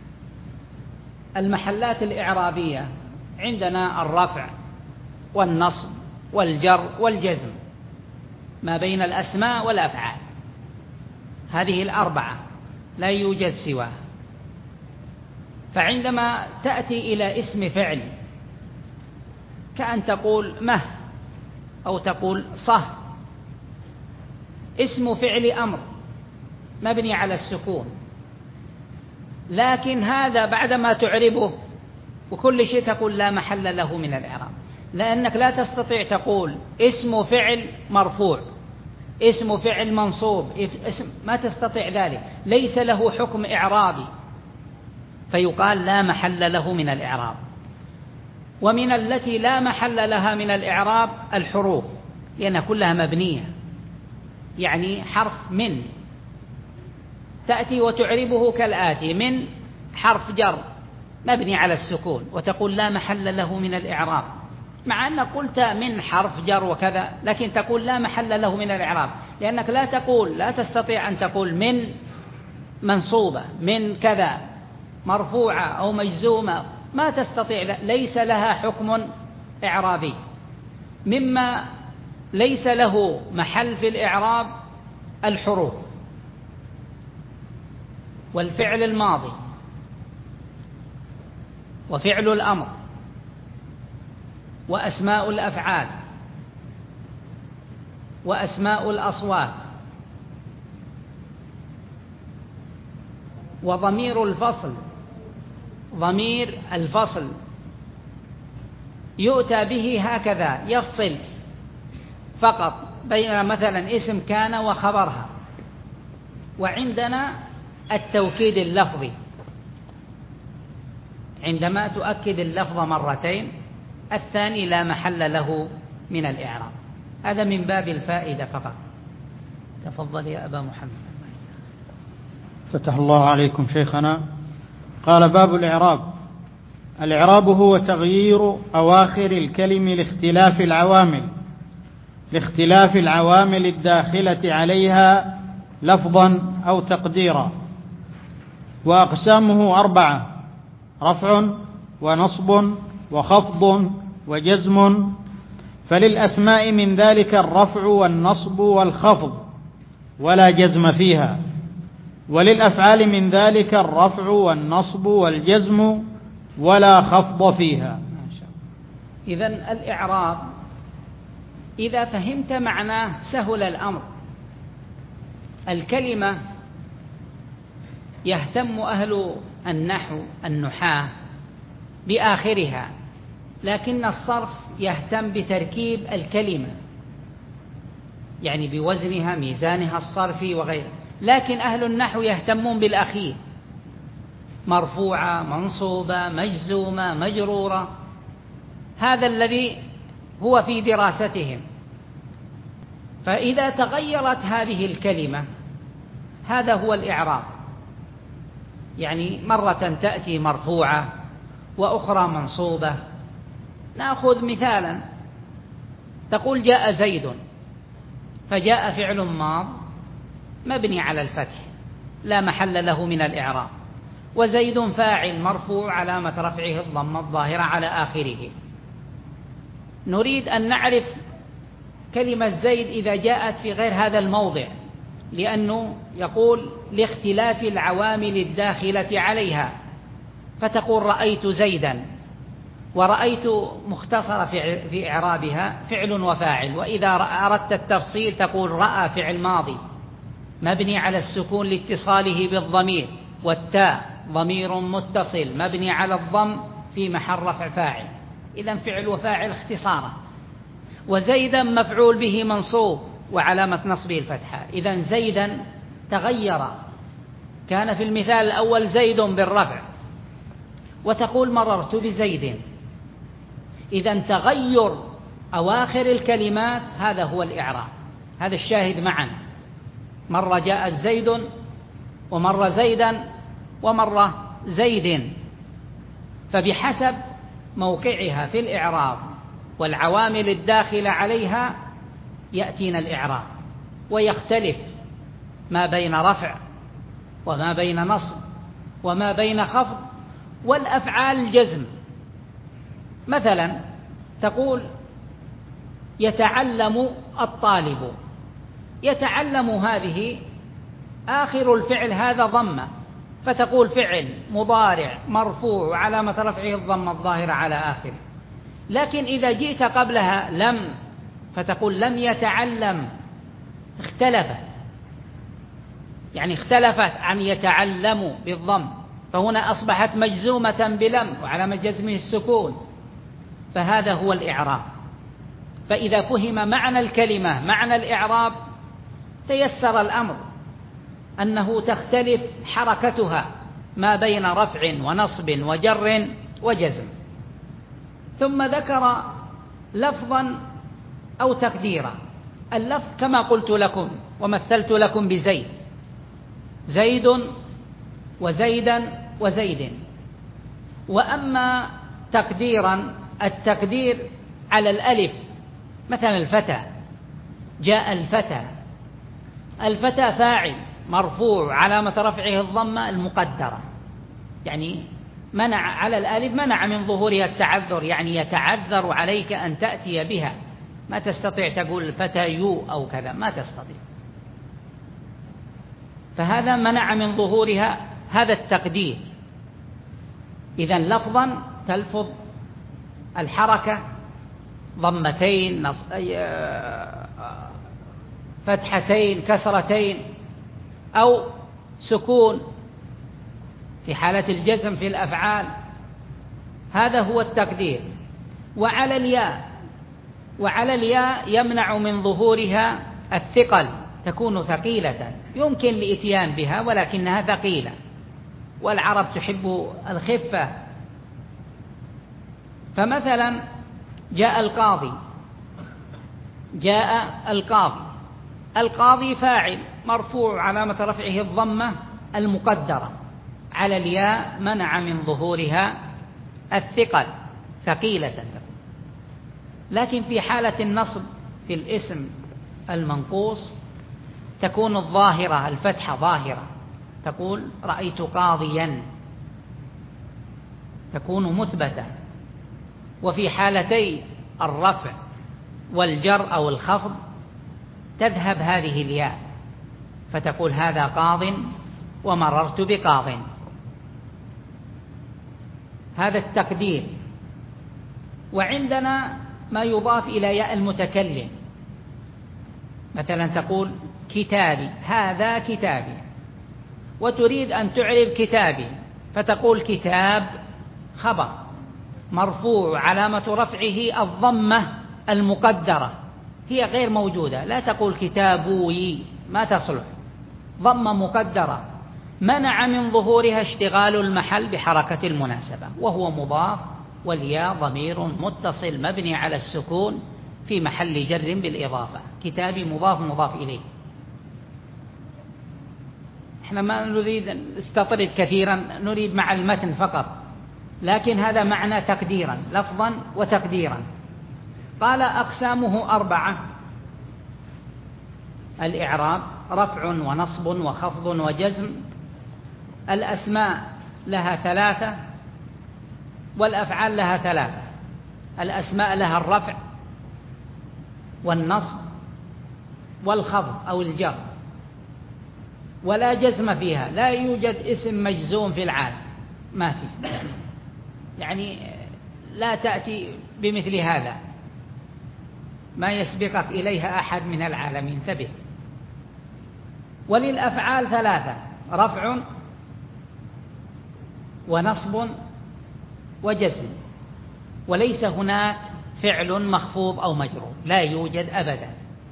المحلات الإعرابية، عندنا الرفع والنصب والجر والجزم، ما بين الأسماء والأفعال، هذه الأربعة لا يوجد سواها. فعندما تأتي إلى اسم فعل، كأن تقول مه أو تقول صه، اسم فعل أمر، مبني على السكون، لكن هذا بعدما تعربه وكل شيء تقول لا محل له من الإعراب، لأنك لا تستطيع تقول اسم فعل مرفوع، اسم فعل منصوب، ما تستطيع ذلك، ليس له حكم إعرابي، فيقال لا محل له من الإعراب. ومن التي لا محل لها من الإعراب الحروف، لأنها كلها مبنية، يعني حرف من تأتي وتعربه كالآتي: من حرف جر مبني على السكون، وتقول لا محل له من الإعراب، مع أنك قلت من حرف جر وكذا، لكن تقول لا محل له من الإعراب، لأنك لا تستطيع أن تقول من منصوبة، من كذا مرفوعة أو مجزومة، ما تستطيع، ليس لها حكم إعرابي. مما ليس له محل في الإعراب الحروف، والفعل الماضي، وفعل الأمر، وأسماء الأفعال، وأسماء الأصوات، وضمير الفصل. ضمير الفصل يؤتى به هكذا، يفصل فقط بين مثلا اسم كان وخبرها. وعندنا التوكيد اللفظي، عندما تؤكد اللفظ مرتين، الثاني لا محل له من الإعراب. هذا من باب الفائدة فقط. تفضل يا أبا محمد. فتح الله عليكم شيخنا. قال: باب الإعراب. الإعراب هو تغيير أواخر الكلم لاختلاف العوامل الداخلة عليها لفظا أو تقديرا. وأقسامه 4: رفع ونصب وخفض وجزم. فللأسماء من ذلك الرفع والنصب والخفض ولا جزم فيها، وللأفعال من ذلك الرفع والنصب والجزم ولا خفض فيها. إذن الإعراب إذا فهمت معناه سهل الأمر. الكلمة يهتم أهل النحاة بآخرها، لكن الصرف يهتم بتركيب الكلمة، يعني بوزنها، ميزانها الصرفي وغيره، لكن أهل النحو يهتمون بالأخير: مرفوعة، منصوبة، مجزومة، مجرورة. هذا الذي هو في دراستهم. فإذا تغيرت هذه الكلمة هذا هو الإعراب، يعني مرة تأتي مرفوعة وأخرى منصوبة. نأخذ مثالا: تقول جاء زيد، فجاء فعل ماض مبني على الفتح لا محل له من الإعراب، وزيد فاعل مرفوع علامة رفعه الضمة الظاهرة على آخره. نريد أن نعرف كلمة زيد إذا جاءت في غير هذا الموضع، لأنه يقول لاختلاف العوامل الداخلة عليها، فتقول رأيت زيدا، ورأيت مختصرة في إعرابها فعل وفاعل. وإذا أردت التفصيل تقول رأى فعل ماضي مبني على السكون لاتصاله بالضمير، والتاء ضمير متصل مبني على الضم في محل رفع فاعل، إذن فعل وفاعل اختصارا. وزيدا مفعول به منصوب وعلامة نصبه الفتحة، إذن زيدا تغير، كان في المثال الأول زيد بالرفع، وتقول مررت بزيد. إذن تغير أواخر الكلمات هذا هو الإعراب. هذا الشاهد معا، مرة جاء زيد، ومرة زيدا، ومرة زيد، فبحسب موقعها في الإعراب والعوامل الداخلة عليها يأتينا الإعراب، ويختلف ما بين رفع وما بين نصب وما بين خفض. والأفعال الجزم، مثلا تقول يتعلم الطالب، يتعلم هذه آخر الفعل هذا ضمة، فتقول فعل مضارع مرفوع وعلامة رفعه الضمة الظاهرة على آخره. لكن إذا جئت قبلها لم، فتقول لم يتعلم، اختلفت. يعني اختلفت عن يتعلم بالضم، فهنا أصبحت مجزومة بلم وعلامة جزمه السكون، فهذا هو الإعراب. فإذا فهم معنى الكلمة معنى الإعراب تيسر الأمر، أنه تختلف حركتها ما بين رفع ونصب وجر وجزم. ثم ذكر لفظا أو تقديرا. اللفظ كما قلت لكم ومثلت لكم بزيد، زيد وزيدا وزيد. وأما تقديرا، التقدير على الألف، مثلا الفتى، جاء الفتى، الفتى فاعل مرفوع علامة رفعه الضمة المقدرة، يعني منع على الألف، منع من ظهورها التعذر، يعني يتعذر عليك أن تأتي بها، ما تستطيع تقول الفتى يو أو كذا، ما تستطيع، فهذا منع من ظهورها هذا التقدير. إذن لفظا تلفظ الحركة، ضمتين، فتحتين، كسرتين، أو سكون في حالة الجزم في الأفعال، هذا هو التقدير. وعلى الياء يمنع من ظهورها الثقل، تكون ثقيلة، يمكن الإتيان بها ولكنها ثقيلة، والعرب تحب الخفة. فمثلا جاء القاضي، القاضي فاعل مرفوع علامة رفعه الضمة المقدرة، على الياء منع من ظهورها الثقل، ثقيلة تكون. لكن في حالة النصب في الاسم المنقوص تكون الظاهرة، الفتحة ظاهرة، تقول رأيت قاضيا، تكون مثبتة. وفي حالتي الرفع والجر أو الخفض تذهب هذه الياء، فتقول هذا قاض ومررت بقاض. هذا التقدير. وعندنا ما يضاف إلى ياء المتكلم، مثلا تقول كتابي، هذا كتابي، وتريد أن تعرب كتابي، فتقول كتاب خبر مرفوع علامة رفعه الضمة المقدرة، هي غير موجودة، لا تقول كتابوي، ما تصلح، ضمة مقدرة منع من ظهورها اشتغال المحل بحركة المناسبة، وهو مضاف، والياء ضمير متصل مبني على السكون في محل جر بالإضافة. كتابي مضاف إليه. احنا ما نريد نستطرد كثيرا، نريد مع المتن فقط، لكن هذا معنى تقديرا، لفظا وتقديرا. قال أقسامه 4: الإعراب رفع ونصب وخفض وجزم. الأسماء لها 3 والأفعال لها 3. الأسماء لها الرفع والنصب والخفض أو الجر، ولا جزم فيها، لا يوجد اسم مجزوم في العالم، ما في، يعني لا تأتي بمثل هذا، ما يسبقك إليها أحد من العالمين، انتبه. وللأفعال 3: رفع ونصب وجزم، وليس هناك فعل مخفوض أو مجرور، لا يوجد أبدا.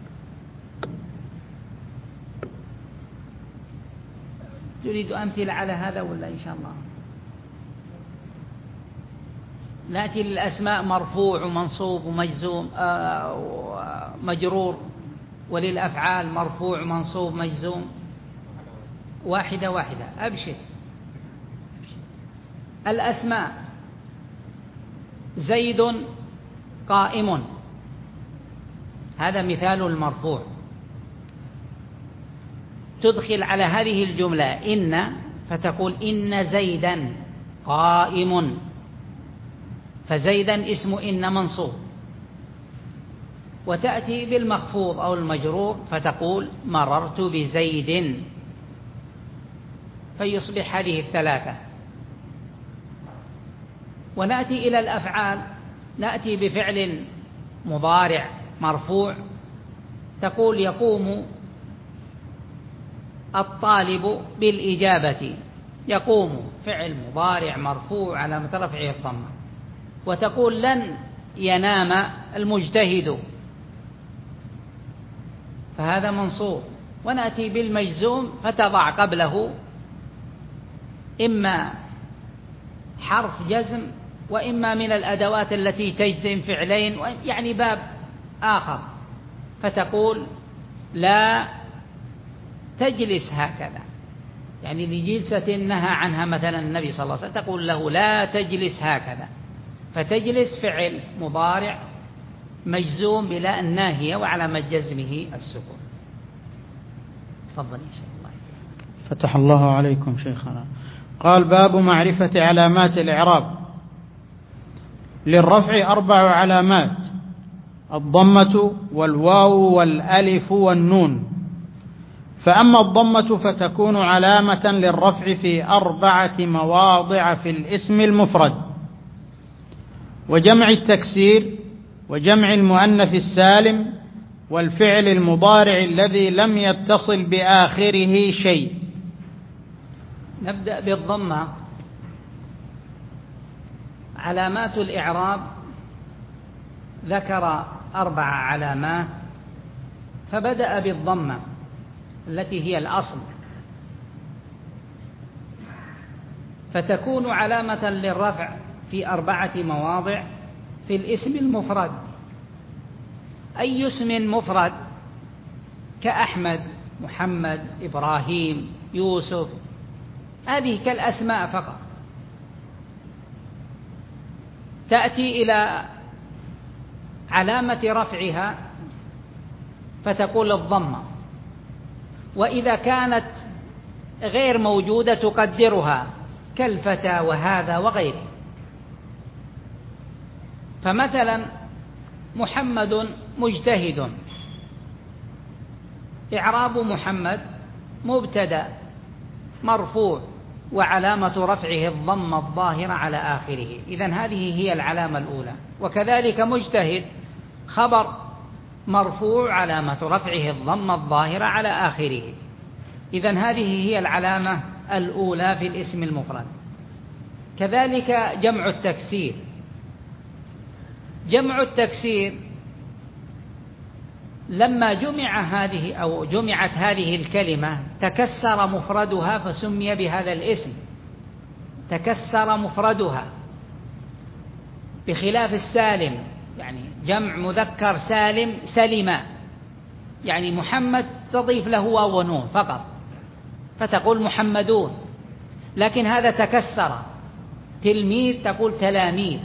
تريد أمثلة على هذا ولا إن شاء الله؟ نأتي للأسماء مرفوع ومنصوب ومجزوم مجرور، وللأفعال مرفوع منصوب مجزوم، واحدة أبشر. الأسماء: زيد قائم، هذا مثال المرفوع، تدخل على هذه الجملة إن، فتقول إن زيدا قائم، فزيدا اسم إن منصوب. وتأتي بالمخفوض أو المجرور فتقول مررت بزيد، فيصبح هذه 3. ونأتي إلى الأفعال، نأتي بفعل مضارع مرفوع، تقول يقوم الطالب بالإجابة، يقوم فعل مضارع مرفوع علامة رفعه الضمة، وتقول لن ينام المجتهد، فهذا منصوب. ونأتي بالمجزوم فتضع قبله إما حرف جزم وإما من الأدوات التي تجزم فعلين، يعني باب آخر، فتقول لا تجلس هكذا، يعني لجلسة نهى عنها مثلا النبي صلى الله عليه وسلم، تقول له لا تجلس هكذا، فتجلس فعل مضارع مجزوم بلا الناهية وعلامة جزمه السكون. تفضل إن شاء الله. فتح الله عليكم شيخنا. قال: باب معرفة علامات الإعراب. للرفع 4 علامات: الضمة والواو والألف والنون. فأما الضمة فتكون علامة للرفع في 4 مواضع في الاسم المفرد، وجمع التكسير، وجمع المؤنث السالم، والفعل المضارع الذي لم يتصل بآخره شيء. نبدأ بالضمة. علامات الإعراب ذكر 4 علامات، فبدأ بالضمة التي هي الأصل، فتكون علامة للرفع في 4 مواضع في الاسم المفرد. أي اسم مفرد كأحمد، محمد، إبراهيم، يوسف، هذه كالأسماء فقط. تأتي إلى علامة رفعها فتقول الضمة، وإذا كانت غير موجودة تقدرها كالفتى وهذا وغيره. فمثلا محمد مجتهد، إعراب محمد مبتدأ مرفوع وعلامة رفعه الضمة الظاهرة على آخره، إذن هذه هي العلامة الأولى. وكذلك مجتهد خبر مرفوع علامة رفعه الضمة الظاهرة على آخره، إذن هذه هي العلامة الأولى في الاسم المفرد. كذلك جمع التكسير. جمع التكسير لما جمعت هذه الكلمة تكسر مفردها فسمي بهذا الاسم، تكسر مفردها، بخلاف السالم، يعني جمع مذكر سالم سلم، يعني محمد تضيف له واو ونون فقط فتقول محمدون، لكن هذا تكسر. تلميذ تقول تلاميذ،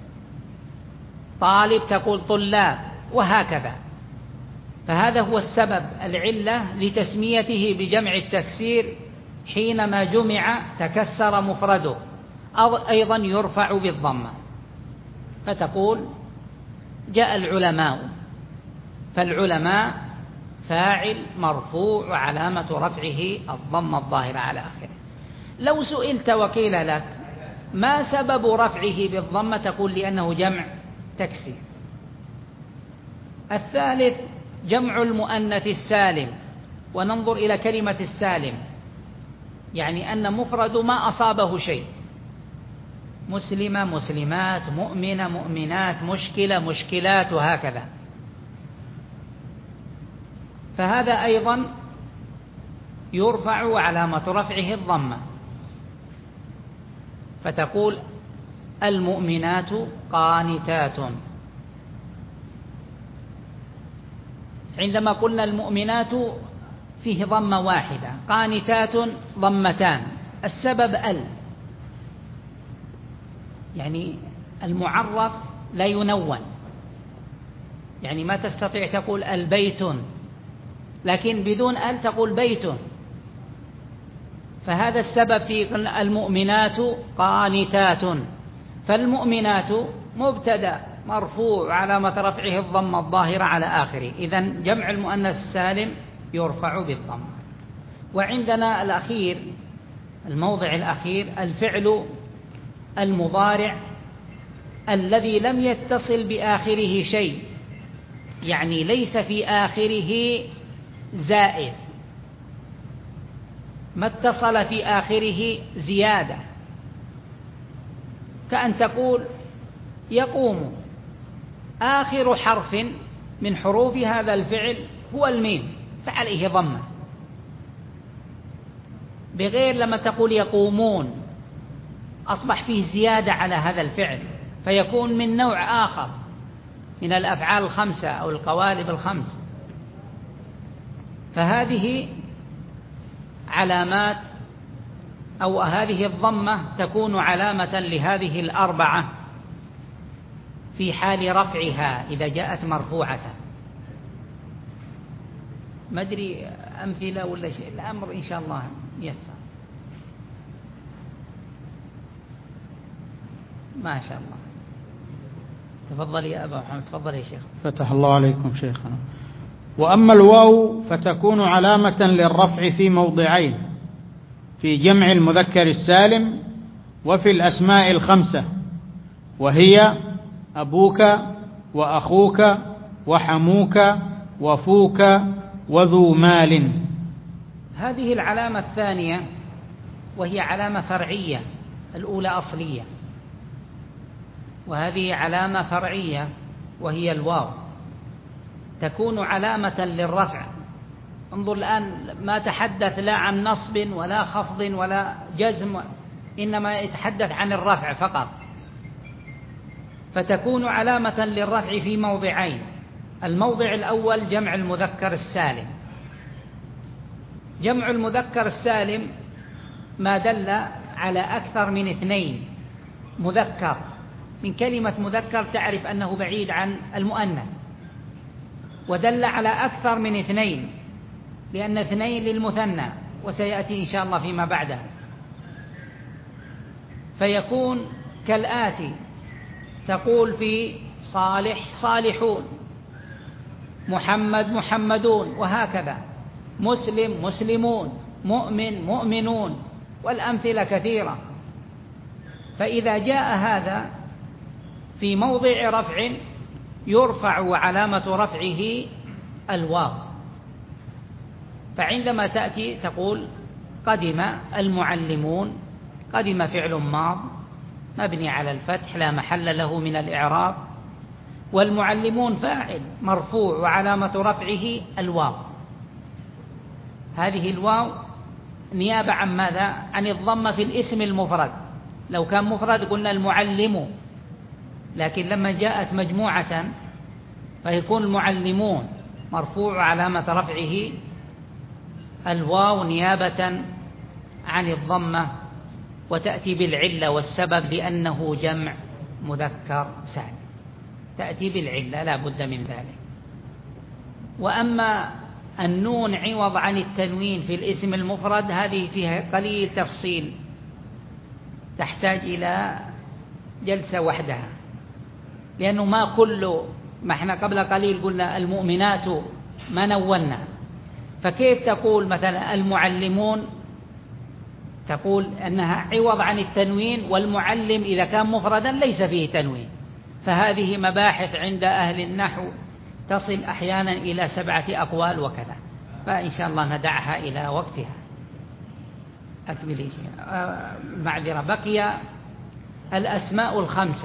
طالب تقول طلاب، وهكذا. فهذا هو السبب، العلة لتسميته بجمع التكسير، حينما جمع تكسر مفرده، أيضا يرفع بالضمة. فتقول جاء العلماء، فالعلماء فاعل مرفوع وعلامة رفعه الضمة الظاهرة على آخره. لو سئلت وقيل لك ما سبب رفعه بالضمة تقول لأنه جمع تكسير. الثالث جمع المؤنث السالم، وننظر إلى كلمة السالم، يعني أن مفرد ما أصابه شيء، مسلمة مسلمات، مؤمنة مؤمنات، مشكلة مشكلات، وهكذا. فهذا أيضا يرفع علامة رفعه الضمة، فتقول المؤمنات قانتات. عندما قلنا المؤمنات فيه ضمة واحدة، قانتات ضمتان. السبب يعني المعرف لا ينون، يعني ما تستطيع تقول البيت، لكن بدون تقول بيت. فهذا السبب في المؤمنات قانتات. فالمؤمنات مبتدأ مرفوع علامة رفعه الضمة الظاهرة على آخره، إذن جمع المؤنث السالم يرفع بالضمة. وعندنا الأخير، الموضع الأخير، الفعل المضارع الذي لم يتصل بآخره شيء، يعني ليس في آخره زائد، ما اتصل في آخره زيادة، كأن تقول يقوم، آخر حرف من حروف هذا الفعل هو الميم فعليه ضمة، بغير لما تقول يقومون أصبح فيه زيادة على هذا الفعل فيكون من نوع آخر من الأفعال الخمسة أو القوالب الخمس. فهذه علامات، أو هذه الضمة تكون علامة لهذه الأربعة في حال رفعها إذا جاءت مرفوعة. ما أدري أمثلة ولا شيء، الأمر إن شاء الله يسر. ما شاء الله. تفضل يا أبا محمد. تفضل يا شيخ. فتح الله عليكم شيخنا. وأما الواو فتكون علامة للرفع في موضعين: في جمع المذكر السالم وفي الأسماء الخمسة، وهي أبوك وأخوك وحموك وفوك وذو مال. هذه العلامة الثانية وهي علامة فرعية، الأولى أصلية، وهذه علامة فرعية وهي الواو، تكون علامة للرفع. انظر الآن، ما تحدث لا عن نصب ولا خفض ولا جزم، إنما يتحدث عن الرفع فقط. فتكون علامة للرفع في موضعين: الموضع الأول جمع المذكر السالم. جمع المذكر السالم ما دل على أكثر من اثنين مذكر، من كلمة مذكر تعرف أنه بعيد عن المؤنث، ودل على أكثر من اثنين لأن اثنين للمثنى، وسيأتي إن شاء الله فيما بعده. فيكون كالآتي: تقول في صالح صالحون، محمد محمدون، وهكذا، مسلم مسلمون، مؤمن مؤمنون، والأمثلة كثيرة. فإذا جاء هذا في موضع رفع يرفع وعلامة رفعه الواو. فعندما تأتي تقول قدم المعلمون، قدم فعل ماض مبني على الفتح لا محل له من الإعراب، والمعلمون فاعل مرفوع وعلامة رفعه الواو. هذه الواو نيابة عن ماذا؟ عن الضمة في الاسم المفرد. لو كان مفرد قلنا المعلم، لكن لما جاءت مجموعة فيكون المعلمون مرفوع وعلامة رفعه الواو نيابة عن الضمة، وتأتي بالعلة والسبب لأنه جمع مذكر سالم، تأتي بالعلة لا بد من ذلك. وأما النون عوض عن التنوين في الاسم المفرد هذه فيها قليل تفصيل، تحتاج إلى جلسة وحدها، لأنه ما كل ما احنا قبل قليل قلنا المؤمنات ما نونا، فكيف تقول مثلا المعلمون تقول أنها عوض عن التنوين، والمعلم إذا كان مفردا ليس فيه تنوين. فهذه مباحث عند أهل النحو تصل أحيانا إلى 7 أقوال وكذا، فإن شاء الله ندعها إلى وقتها. أكمل معذرة. بقي الأسماء الخمسة.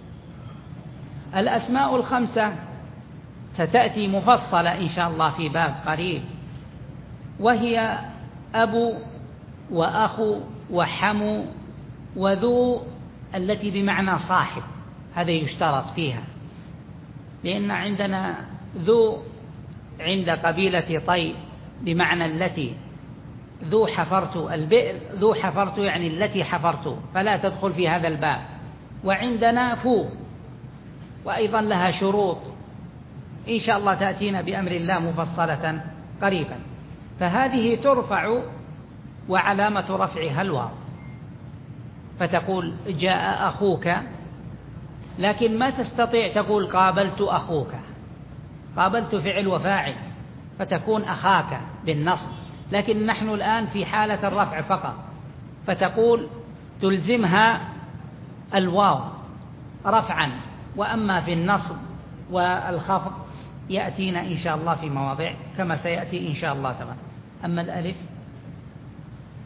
الأسماء الخمسة ستأتي مفصلة إن شاء الله في باب قريب، وهي أبو وأخو وحمو وذو التي بمعنى صاحب، هذا يشترط فيها، لأن عندنا ذو عند قبيلة طي بمعنى التي، ذو حفرت البئر، ذو حفرت يعني التي حفرت، فلا تدخل في هذا الباب. وعندنا فو وأيضا لها شروط إن شاء الله تأتينا بأمر الله مفصلة قريبا. فهذه ترفع وعلامة رفعها الواو، فتقول جاء أخوك، لكن ما تستطيع تقول قابلت أخوك، قابلت فعل وفاعل فتكون أخاك بالنصب، لكن نحن الآن في حالة الرفع فقط، فتقول تلزمها الواو رفعا. وأما في النصب والخفض يأتينا إن شاء الله في مواضع كما سيأتي إن شاء الله تبارك. أما الألف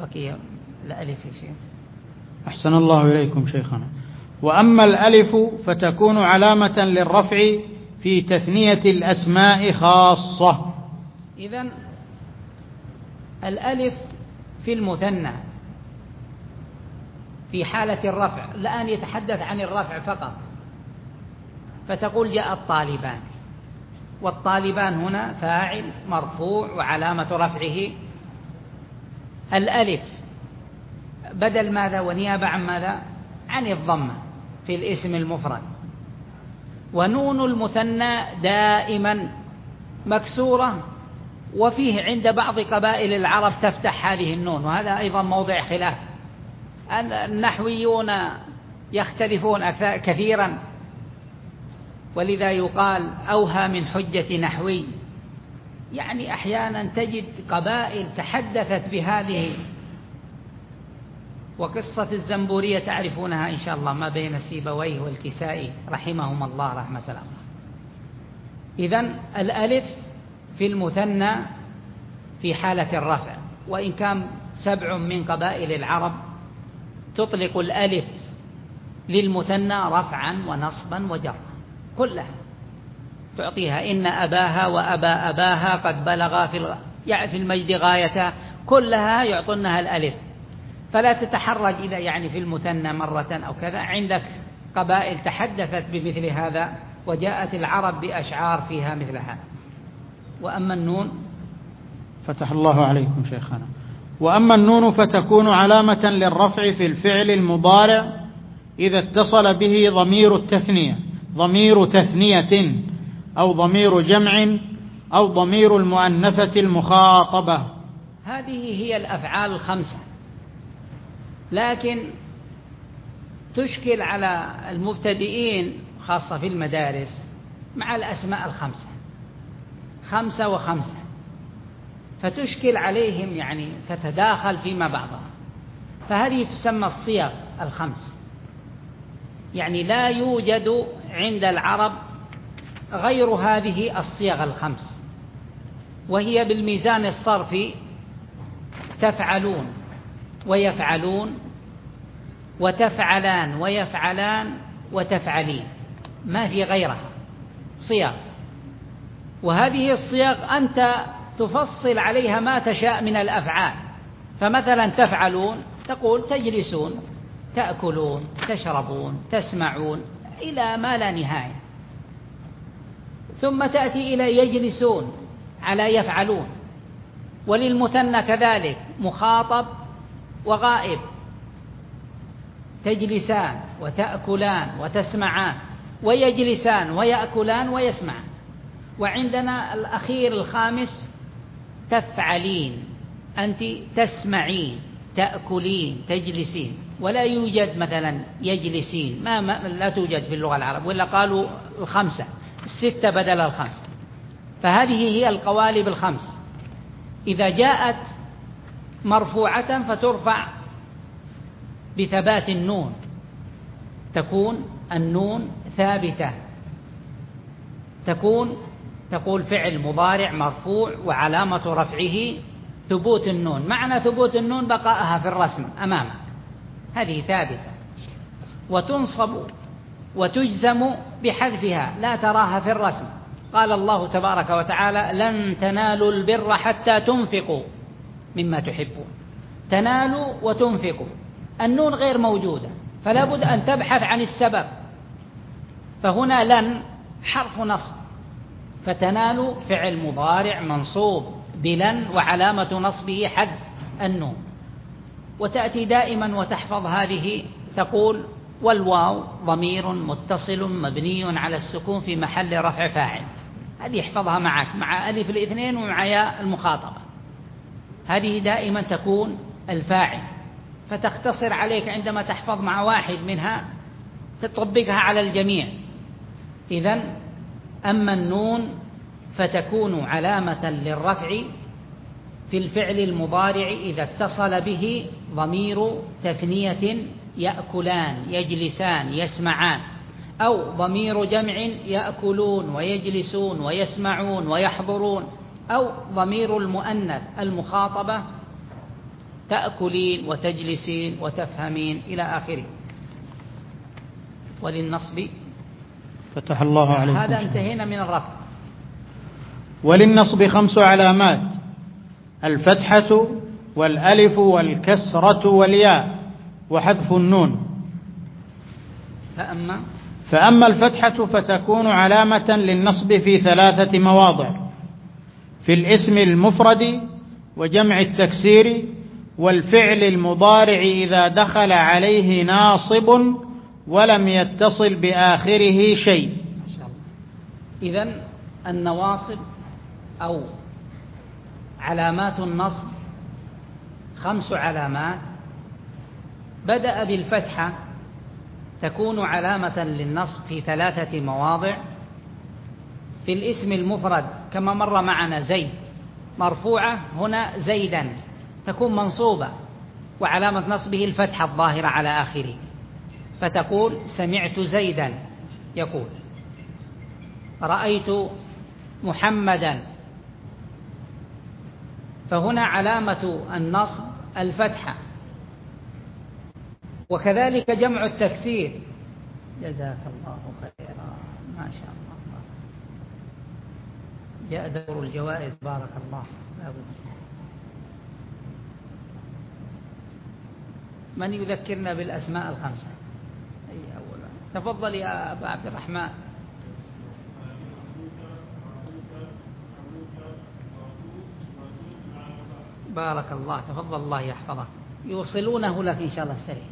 بقي الألف يا شيخ. أحسن الله إليكم شيخنا. وأما الألف فتكون علامة للرفع في تثنية الأسماء خاصة. إذن الألف في المثنى في حالة الرفع، الآن يتحدث عن الرفع فقط، فتقول جاء الطالبان، والطالبان هنا فاعل مرفوع وعلامة رفعه الألف، بدل ماذا ونيابة عن ماذا؟ عن الضمة في الاسم المفرد. ونون المثنى دائما مكسورة، وفيه عند بعض قبائل العرب تفتح هذه النون، وهذا أيضا موضع خلاف، النحويون يختلفون كثيرا، ولذا يقال أوهى من حجة نحوي، يعني أحيانا تجد قبائل تحدثت بهذه. وقصة الزنبورية تعرفونها إن شاء الله، ما بين سيبويه والكسائي رحمهم الله رحمة الله. إذن الألف في المثنى في حالة الرفع، وإن كان 7 من قبائل العرب تطلق الألف للمثنى رفعا ونصبا وجرا، كلها تعطيها إن أباها وأبا أباها قد بلغا في المجد غاية، كلها يعطونها الألف. فلا تتحرج إذا يعني في المثنى مرة أو كذا، عندك قبائل تحدثت بمثل هذا، وجاءت العرب بأشعار فيها مثل هذا. وأما النون، فتح الله عليكم شيخنا. وأما النون فتكون علامة للرفع في الفعل المضارع إذا اتصل به ضمير التثنية، ضمير تثنية أو ضمير جمع أو ضمير المؤنثة المخاطبة. هذه هي الأفعال 5، لكن تشكل على المبتدئين خاصة في المدارس مع الأسماء 5 و5، فتشكل عليهم، يعني تتداخل فيما بعضها، فهذه تسمى الصيغ 5، يعني لا يوجد عند العرب غير هذه الصيغ 5، وهي بالميزان الصرفي تفعلون ويفعلون وتفعلان ويفعلان وتفعلين، ما في غيرها صيغ. وهذه الصيغ أنت تفصل عليها ما تشاء من الأفعال، فمثلا تفعلون تقول تجلسون، تأكلون، تشربون، تسمعون، إلى ما لا نهاية. ثم تأتي إلى يجلسون على يفعلون. وللمثنى كذلك مخاطب وغائب، تجلسان وتأكلان وتسمعان، ويجلسان ويأكلان ويسمعان. وعندنا الأخير الخامس تفعلين، أنت تسمعين، تأكلين، تجلسين، ولا يوجد مثلا يجلسين، لا توجد في اللغة العربية، ولا قالوا 5 6 بدل 5. فهذه هي القوالب 5، إذا جاءت مرفوعة فترفع بثبات النون، تكون النون ثابتة، تقول فعل مضارع مرفوع وعلامة رفعه ثبوت النون. معنى ثبوت النون بقائها في الرسم أمامك، هذه ثابتة. وتنصب وتجزم بحذفها، لا تراها في الرسم. قال الله تبارك وتعالى لن تنالوا البر حتى تنفقوا مما تحبون، تنالوا وتنفقوا، النون غير موجودة، فلا بد أن تبحث عن السبب. فهنا لن حرف نصب، فتنالوا فعل مضارع منصوب بلن وعلامة نصبه حذف النون. وتأتي دائما وتحفظ هذه، تقول والواو ضمير متصل مبني على السكون في محل رفع فاعل. هذه احفظها معك مع ألف الاثنين ومع ياء المخاطبة، هذه دائما تكون الفاعل، فتختصر عليك عندما تحفظ مع واحد منها تطبقها على الجميع. إذن أما النون فتكون علامة للرفع في الفعل المضارع إذا اتصل به ضمير تثنية يأكلان، يجلسان، يسمعان، أو ضمير جمع يأكلون ويجلسون ويسمعون ويحضرون، أو ضمير المؤنث المخاطبة تأكلين وتجلسين وتفهمين إلى آخره. وللنصب فتح الله عليكم. هذا انتهينا من الرفع. وللنصب 5 علامات: الفتحة والألف والكسرة والياء وحذف النون. فأما الفتحة فتكون علامة للنصب في 3 مواضع: في الاسم المفرد وجمع التكسير والفعل المضارع إذا دخل عليه ناصب ولم يتصل بآخره شيء. إذن النواصب أو علامات النصب 5 علامات. بدأ بالفتحة، تكون علامة للنصب في 3 مواضع: في الاسم المفرد كما مر معنا زيد مرفوعة، هنا زيدا تكون منصوبة وعلامة نصبه الفتحة الظاهرة على آخره، فتقول سمعت زيدا يقول، رأيت محمدا، فهنا علامة النصب الفتحة. وكذلك جمع التكسير. جزاك الله خيرا، ما شاء الله، جاء دور الجوائز، بارك الله. من يذكرنا بالأسماء 5؟ أي أولا؟ تفضل يا أبا عبد الرحمن. بارك الله، تفضل، الله يحفظك. يوصلونه لك إن شاء الله استريح.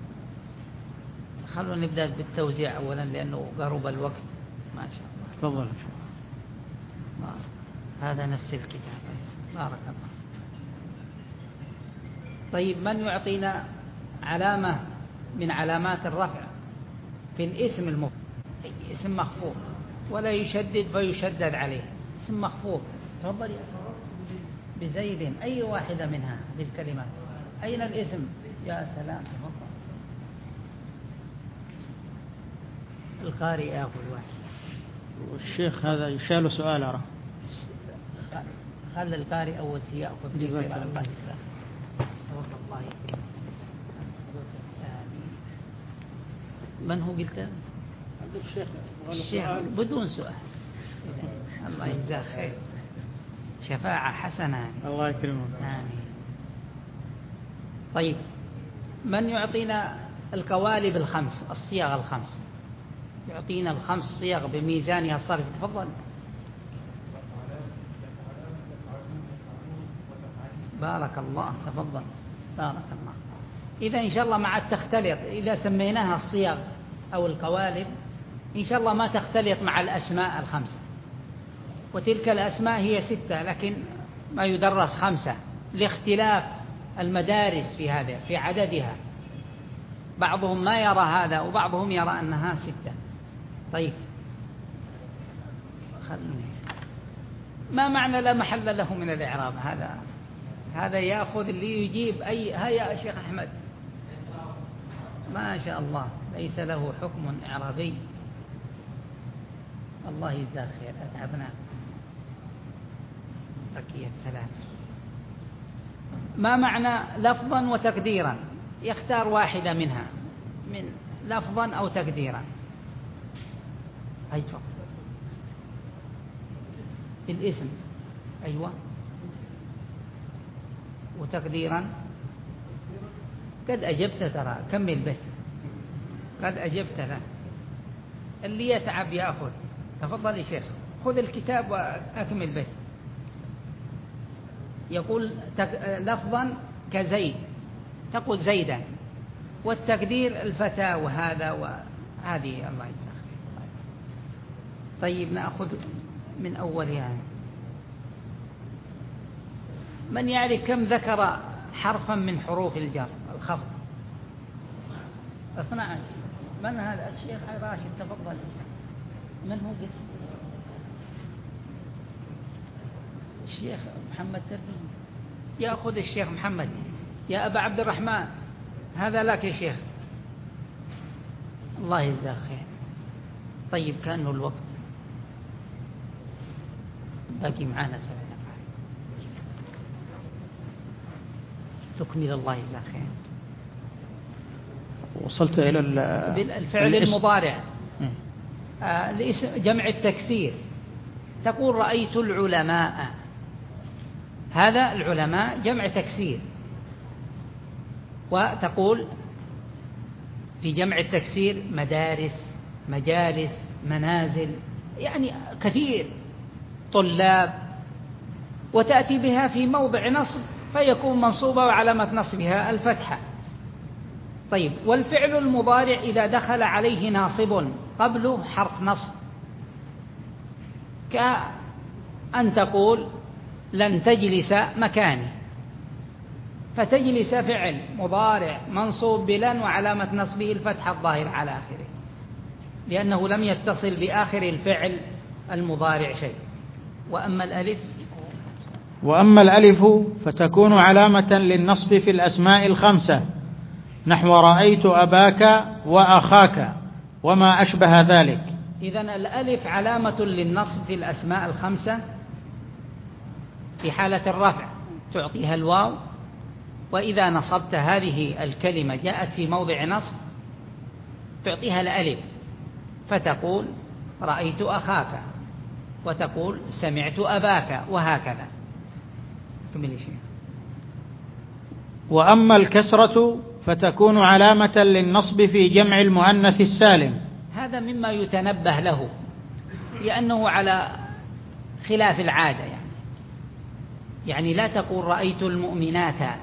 خلونا نبدأ بالتوزيع أولا لأنه قرب الوقت. ما شاء الله، تفضل. هذا نفس الكتاب، بارك الله. طيب، من يعطينا علامة من علامات الرفع في الاسم المفرد؟ اسم مخفوض ولا يشدد فيشدد عليه، اسم مخفوض. تفضل يا بزيد، أي واحدة منها بالكلمات. أين الاسم؟ يا سلام، تفضل. القارئ يأخذ واحد. والشيخ هذا يشال سؤال أرى. خلى القارئ أول شيء يأخذ. جزاك الله. من هو قلت؟ الشيخ بدون سؤال. الله يجزاه خير، شفاعة حسنة. الله يكرمك. آمين. طيب، من يعطينا القوالب 5، الصيغ 5؟ يعطينا 5 صيغ بميزانها الصرف. تفضل. بارك الله، تفضل، بارك الله. إذا إن شاء الله مع التختلط، إذا سميناها الصيغ أو القوالب إن شاء الله ما تختلط مع الأسماء 5، وتلك الأسماء هي 6 لكن ما يدرس 5 لاختلاف المدارس في هذا في عددها. بعضهم ما يرى هذا وبعضهم يرى أنها 6. طيب، ما معنى لا محل له من الإعراب؟ هذا يأخذ اللي يجيب أي. هيا شيخ أحمد، ما شاء الله، ليس له حكم إعرابي. الله يجزاه خير، أتعبنا. بقية 3. ما معنى لفظا وتقديرا؟ يختار واحدة منها، من لفظا أو تقديرا. أيوة، الاسم. أيوة، وتقديرا. قد أجبت، ترى كمل بس، قد أجبت. له اللي يتعب يأخذ. تفضل يا شيخ، خذ الكتاب وأكمل بس. يقول لفظا كزيد، تقول زيدا، والتقدير الفتى وهذا وهذه. الله يجزاك. طيب، نأخذ من أولها. من يعرف كم ذكر حرفا من حروف الجر الخفض؟ 12. من هذا؟ الشيخ راشد، تفضل. من هو؟ الشيخ محمد تربي. يأخذ الشيخ محمد. يا أبا عبد الرحمن، هذا لك يا شيخ. الله يجزاك خير. طيب، كأنه الوقت باقي معانا 7 دقائق. تكمل الله إلا خير. وصلت إلى الفعل المضارع جمع التكسير، تقول رأيت العلماء، هذا العلماء جمع تكسير. وتقول في جمع التكسير مدارس، مجالس، منازل، يعني كثير، طلاب، وتأتي بها في موضع نصب فيكون منصوبة وعلامة نصبها الفتحة. طيب، والفعل المضارع إذا دخل عليه ناصب قبله حرف نصب، كأن تقول لن تجلس مكاني، فتجلس فعل مضارع منصوب بلن وعلامة نصبه الفتحة الظاهرة على آخره، لأنه لم يتصل بآخر الفعل المضارع شيء. وأما الألف فتكون علامة للنصب في الأسماء الخمسة، نحو رأيت أباك وأخاك وما أشبه ذلك. إذن الألف علامة للنصب في الأسماء الخمسة في حالة الرفع تعطيها الواو، وإذا نصبت هذه الكلمة جاءت في موضع نصب تعطيها الألف، فتقول رأيت أخاك، وتقول سمعت أباك، وهكذا. وأما الكسرة فتكون علامة للنصب في جمع المؤنث السالم، هذا مما يتنبه له، لأنه على خلاف العادة، يعني لا تقول رأيت المؤمنات،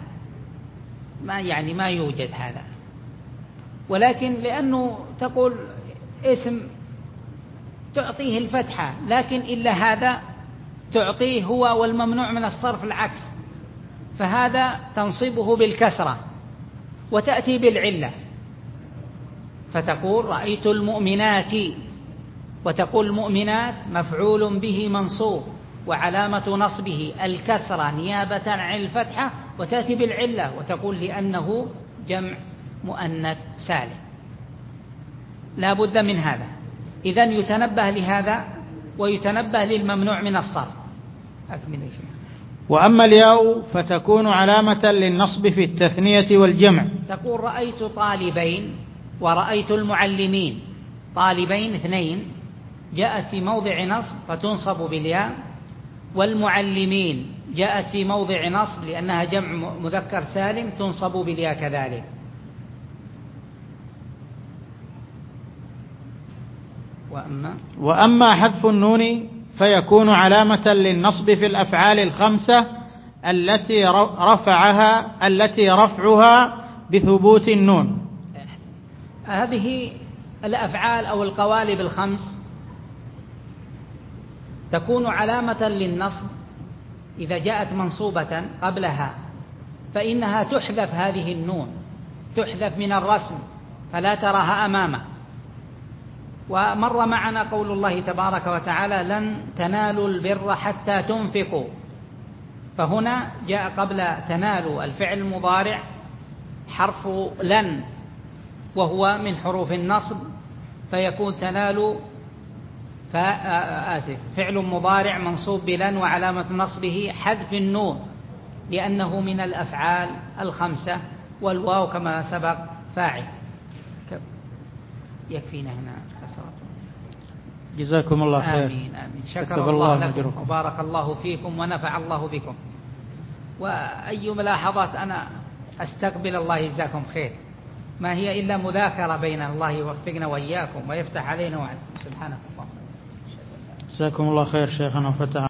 ما يوجد هذا، ولكن لأنه تقول اسم تعطيه الفتحة، لكن إلا هذا تعطيه هو، والممنوع من الصرف العكس، فهذا تنصبه بالكسرة وتأتي بالعلة، فتقول رأيت المؤمنات، وتقول المؤمنات مفعول به منصوب وعلامة نصبه الكسرة نيابة عن الفتحة، وتأتي بالعلة وتقول لأنه جمع مؤنث سالم، لا بد من هذا. إذن يتنبه لهذا ويتنبه للممنوع من الصرف. أكمل يا شيخ. وأما الياء فتكون علامة للنصب في التثنية والجمع، تقول رأيت طالبين ورأيت المعلمين، طالبين اثنين جاءت في موضع نصب فتنصب بالياء، والمعلمين جاءت في موضع نصب لأنها جمع مذكر سالم تنصب بالياء كذلك. وأما حذف النون فيكون علامة للنصب في الأفعال الخمسة التي رفعها بثبوت النون. هذه الأفعال أو القوالب الخمس تكون علامة للنصب إذا جاءت منصوبة قبلها، فإنها تحذف هذه النون، تحذف من الرسم فلا تراها أمامه. ومر معنا قول الله تبارك وتعالى لن تنالوا البر حتى تنفقوا، فهنا جاء قبل تنالوا الفعل المضارع حرف لن وهو من حروف النصب، فيكون تنالوا فعل مضارع منصوب بلن وعلامة نصبه حذف النون لأنه من الأفعال الخمسة، والواو كما سبق فاعل. يكفينا هنا. جزاكم الله خير. آمين آمين. شكر الله لكم وبارك الله فيكم ونفع الله بكم. وأي ملاحظات أنا أستقبل، الله يجزاكم خير، ما هي إلا مذاكرة بين الله يوفقنا وإياكم ويفتح علينا وعليكم. سبحانك اللهم. جزاكم الله خير شيخنا وفتح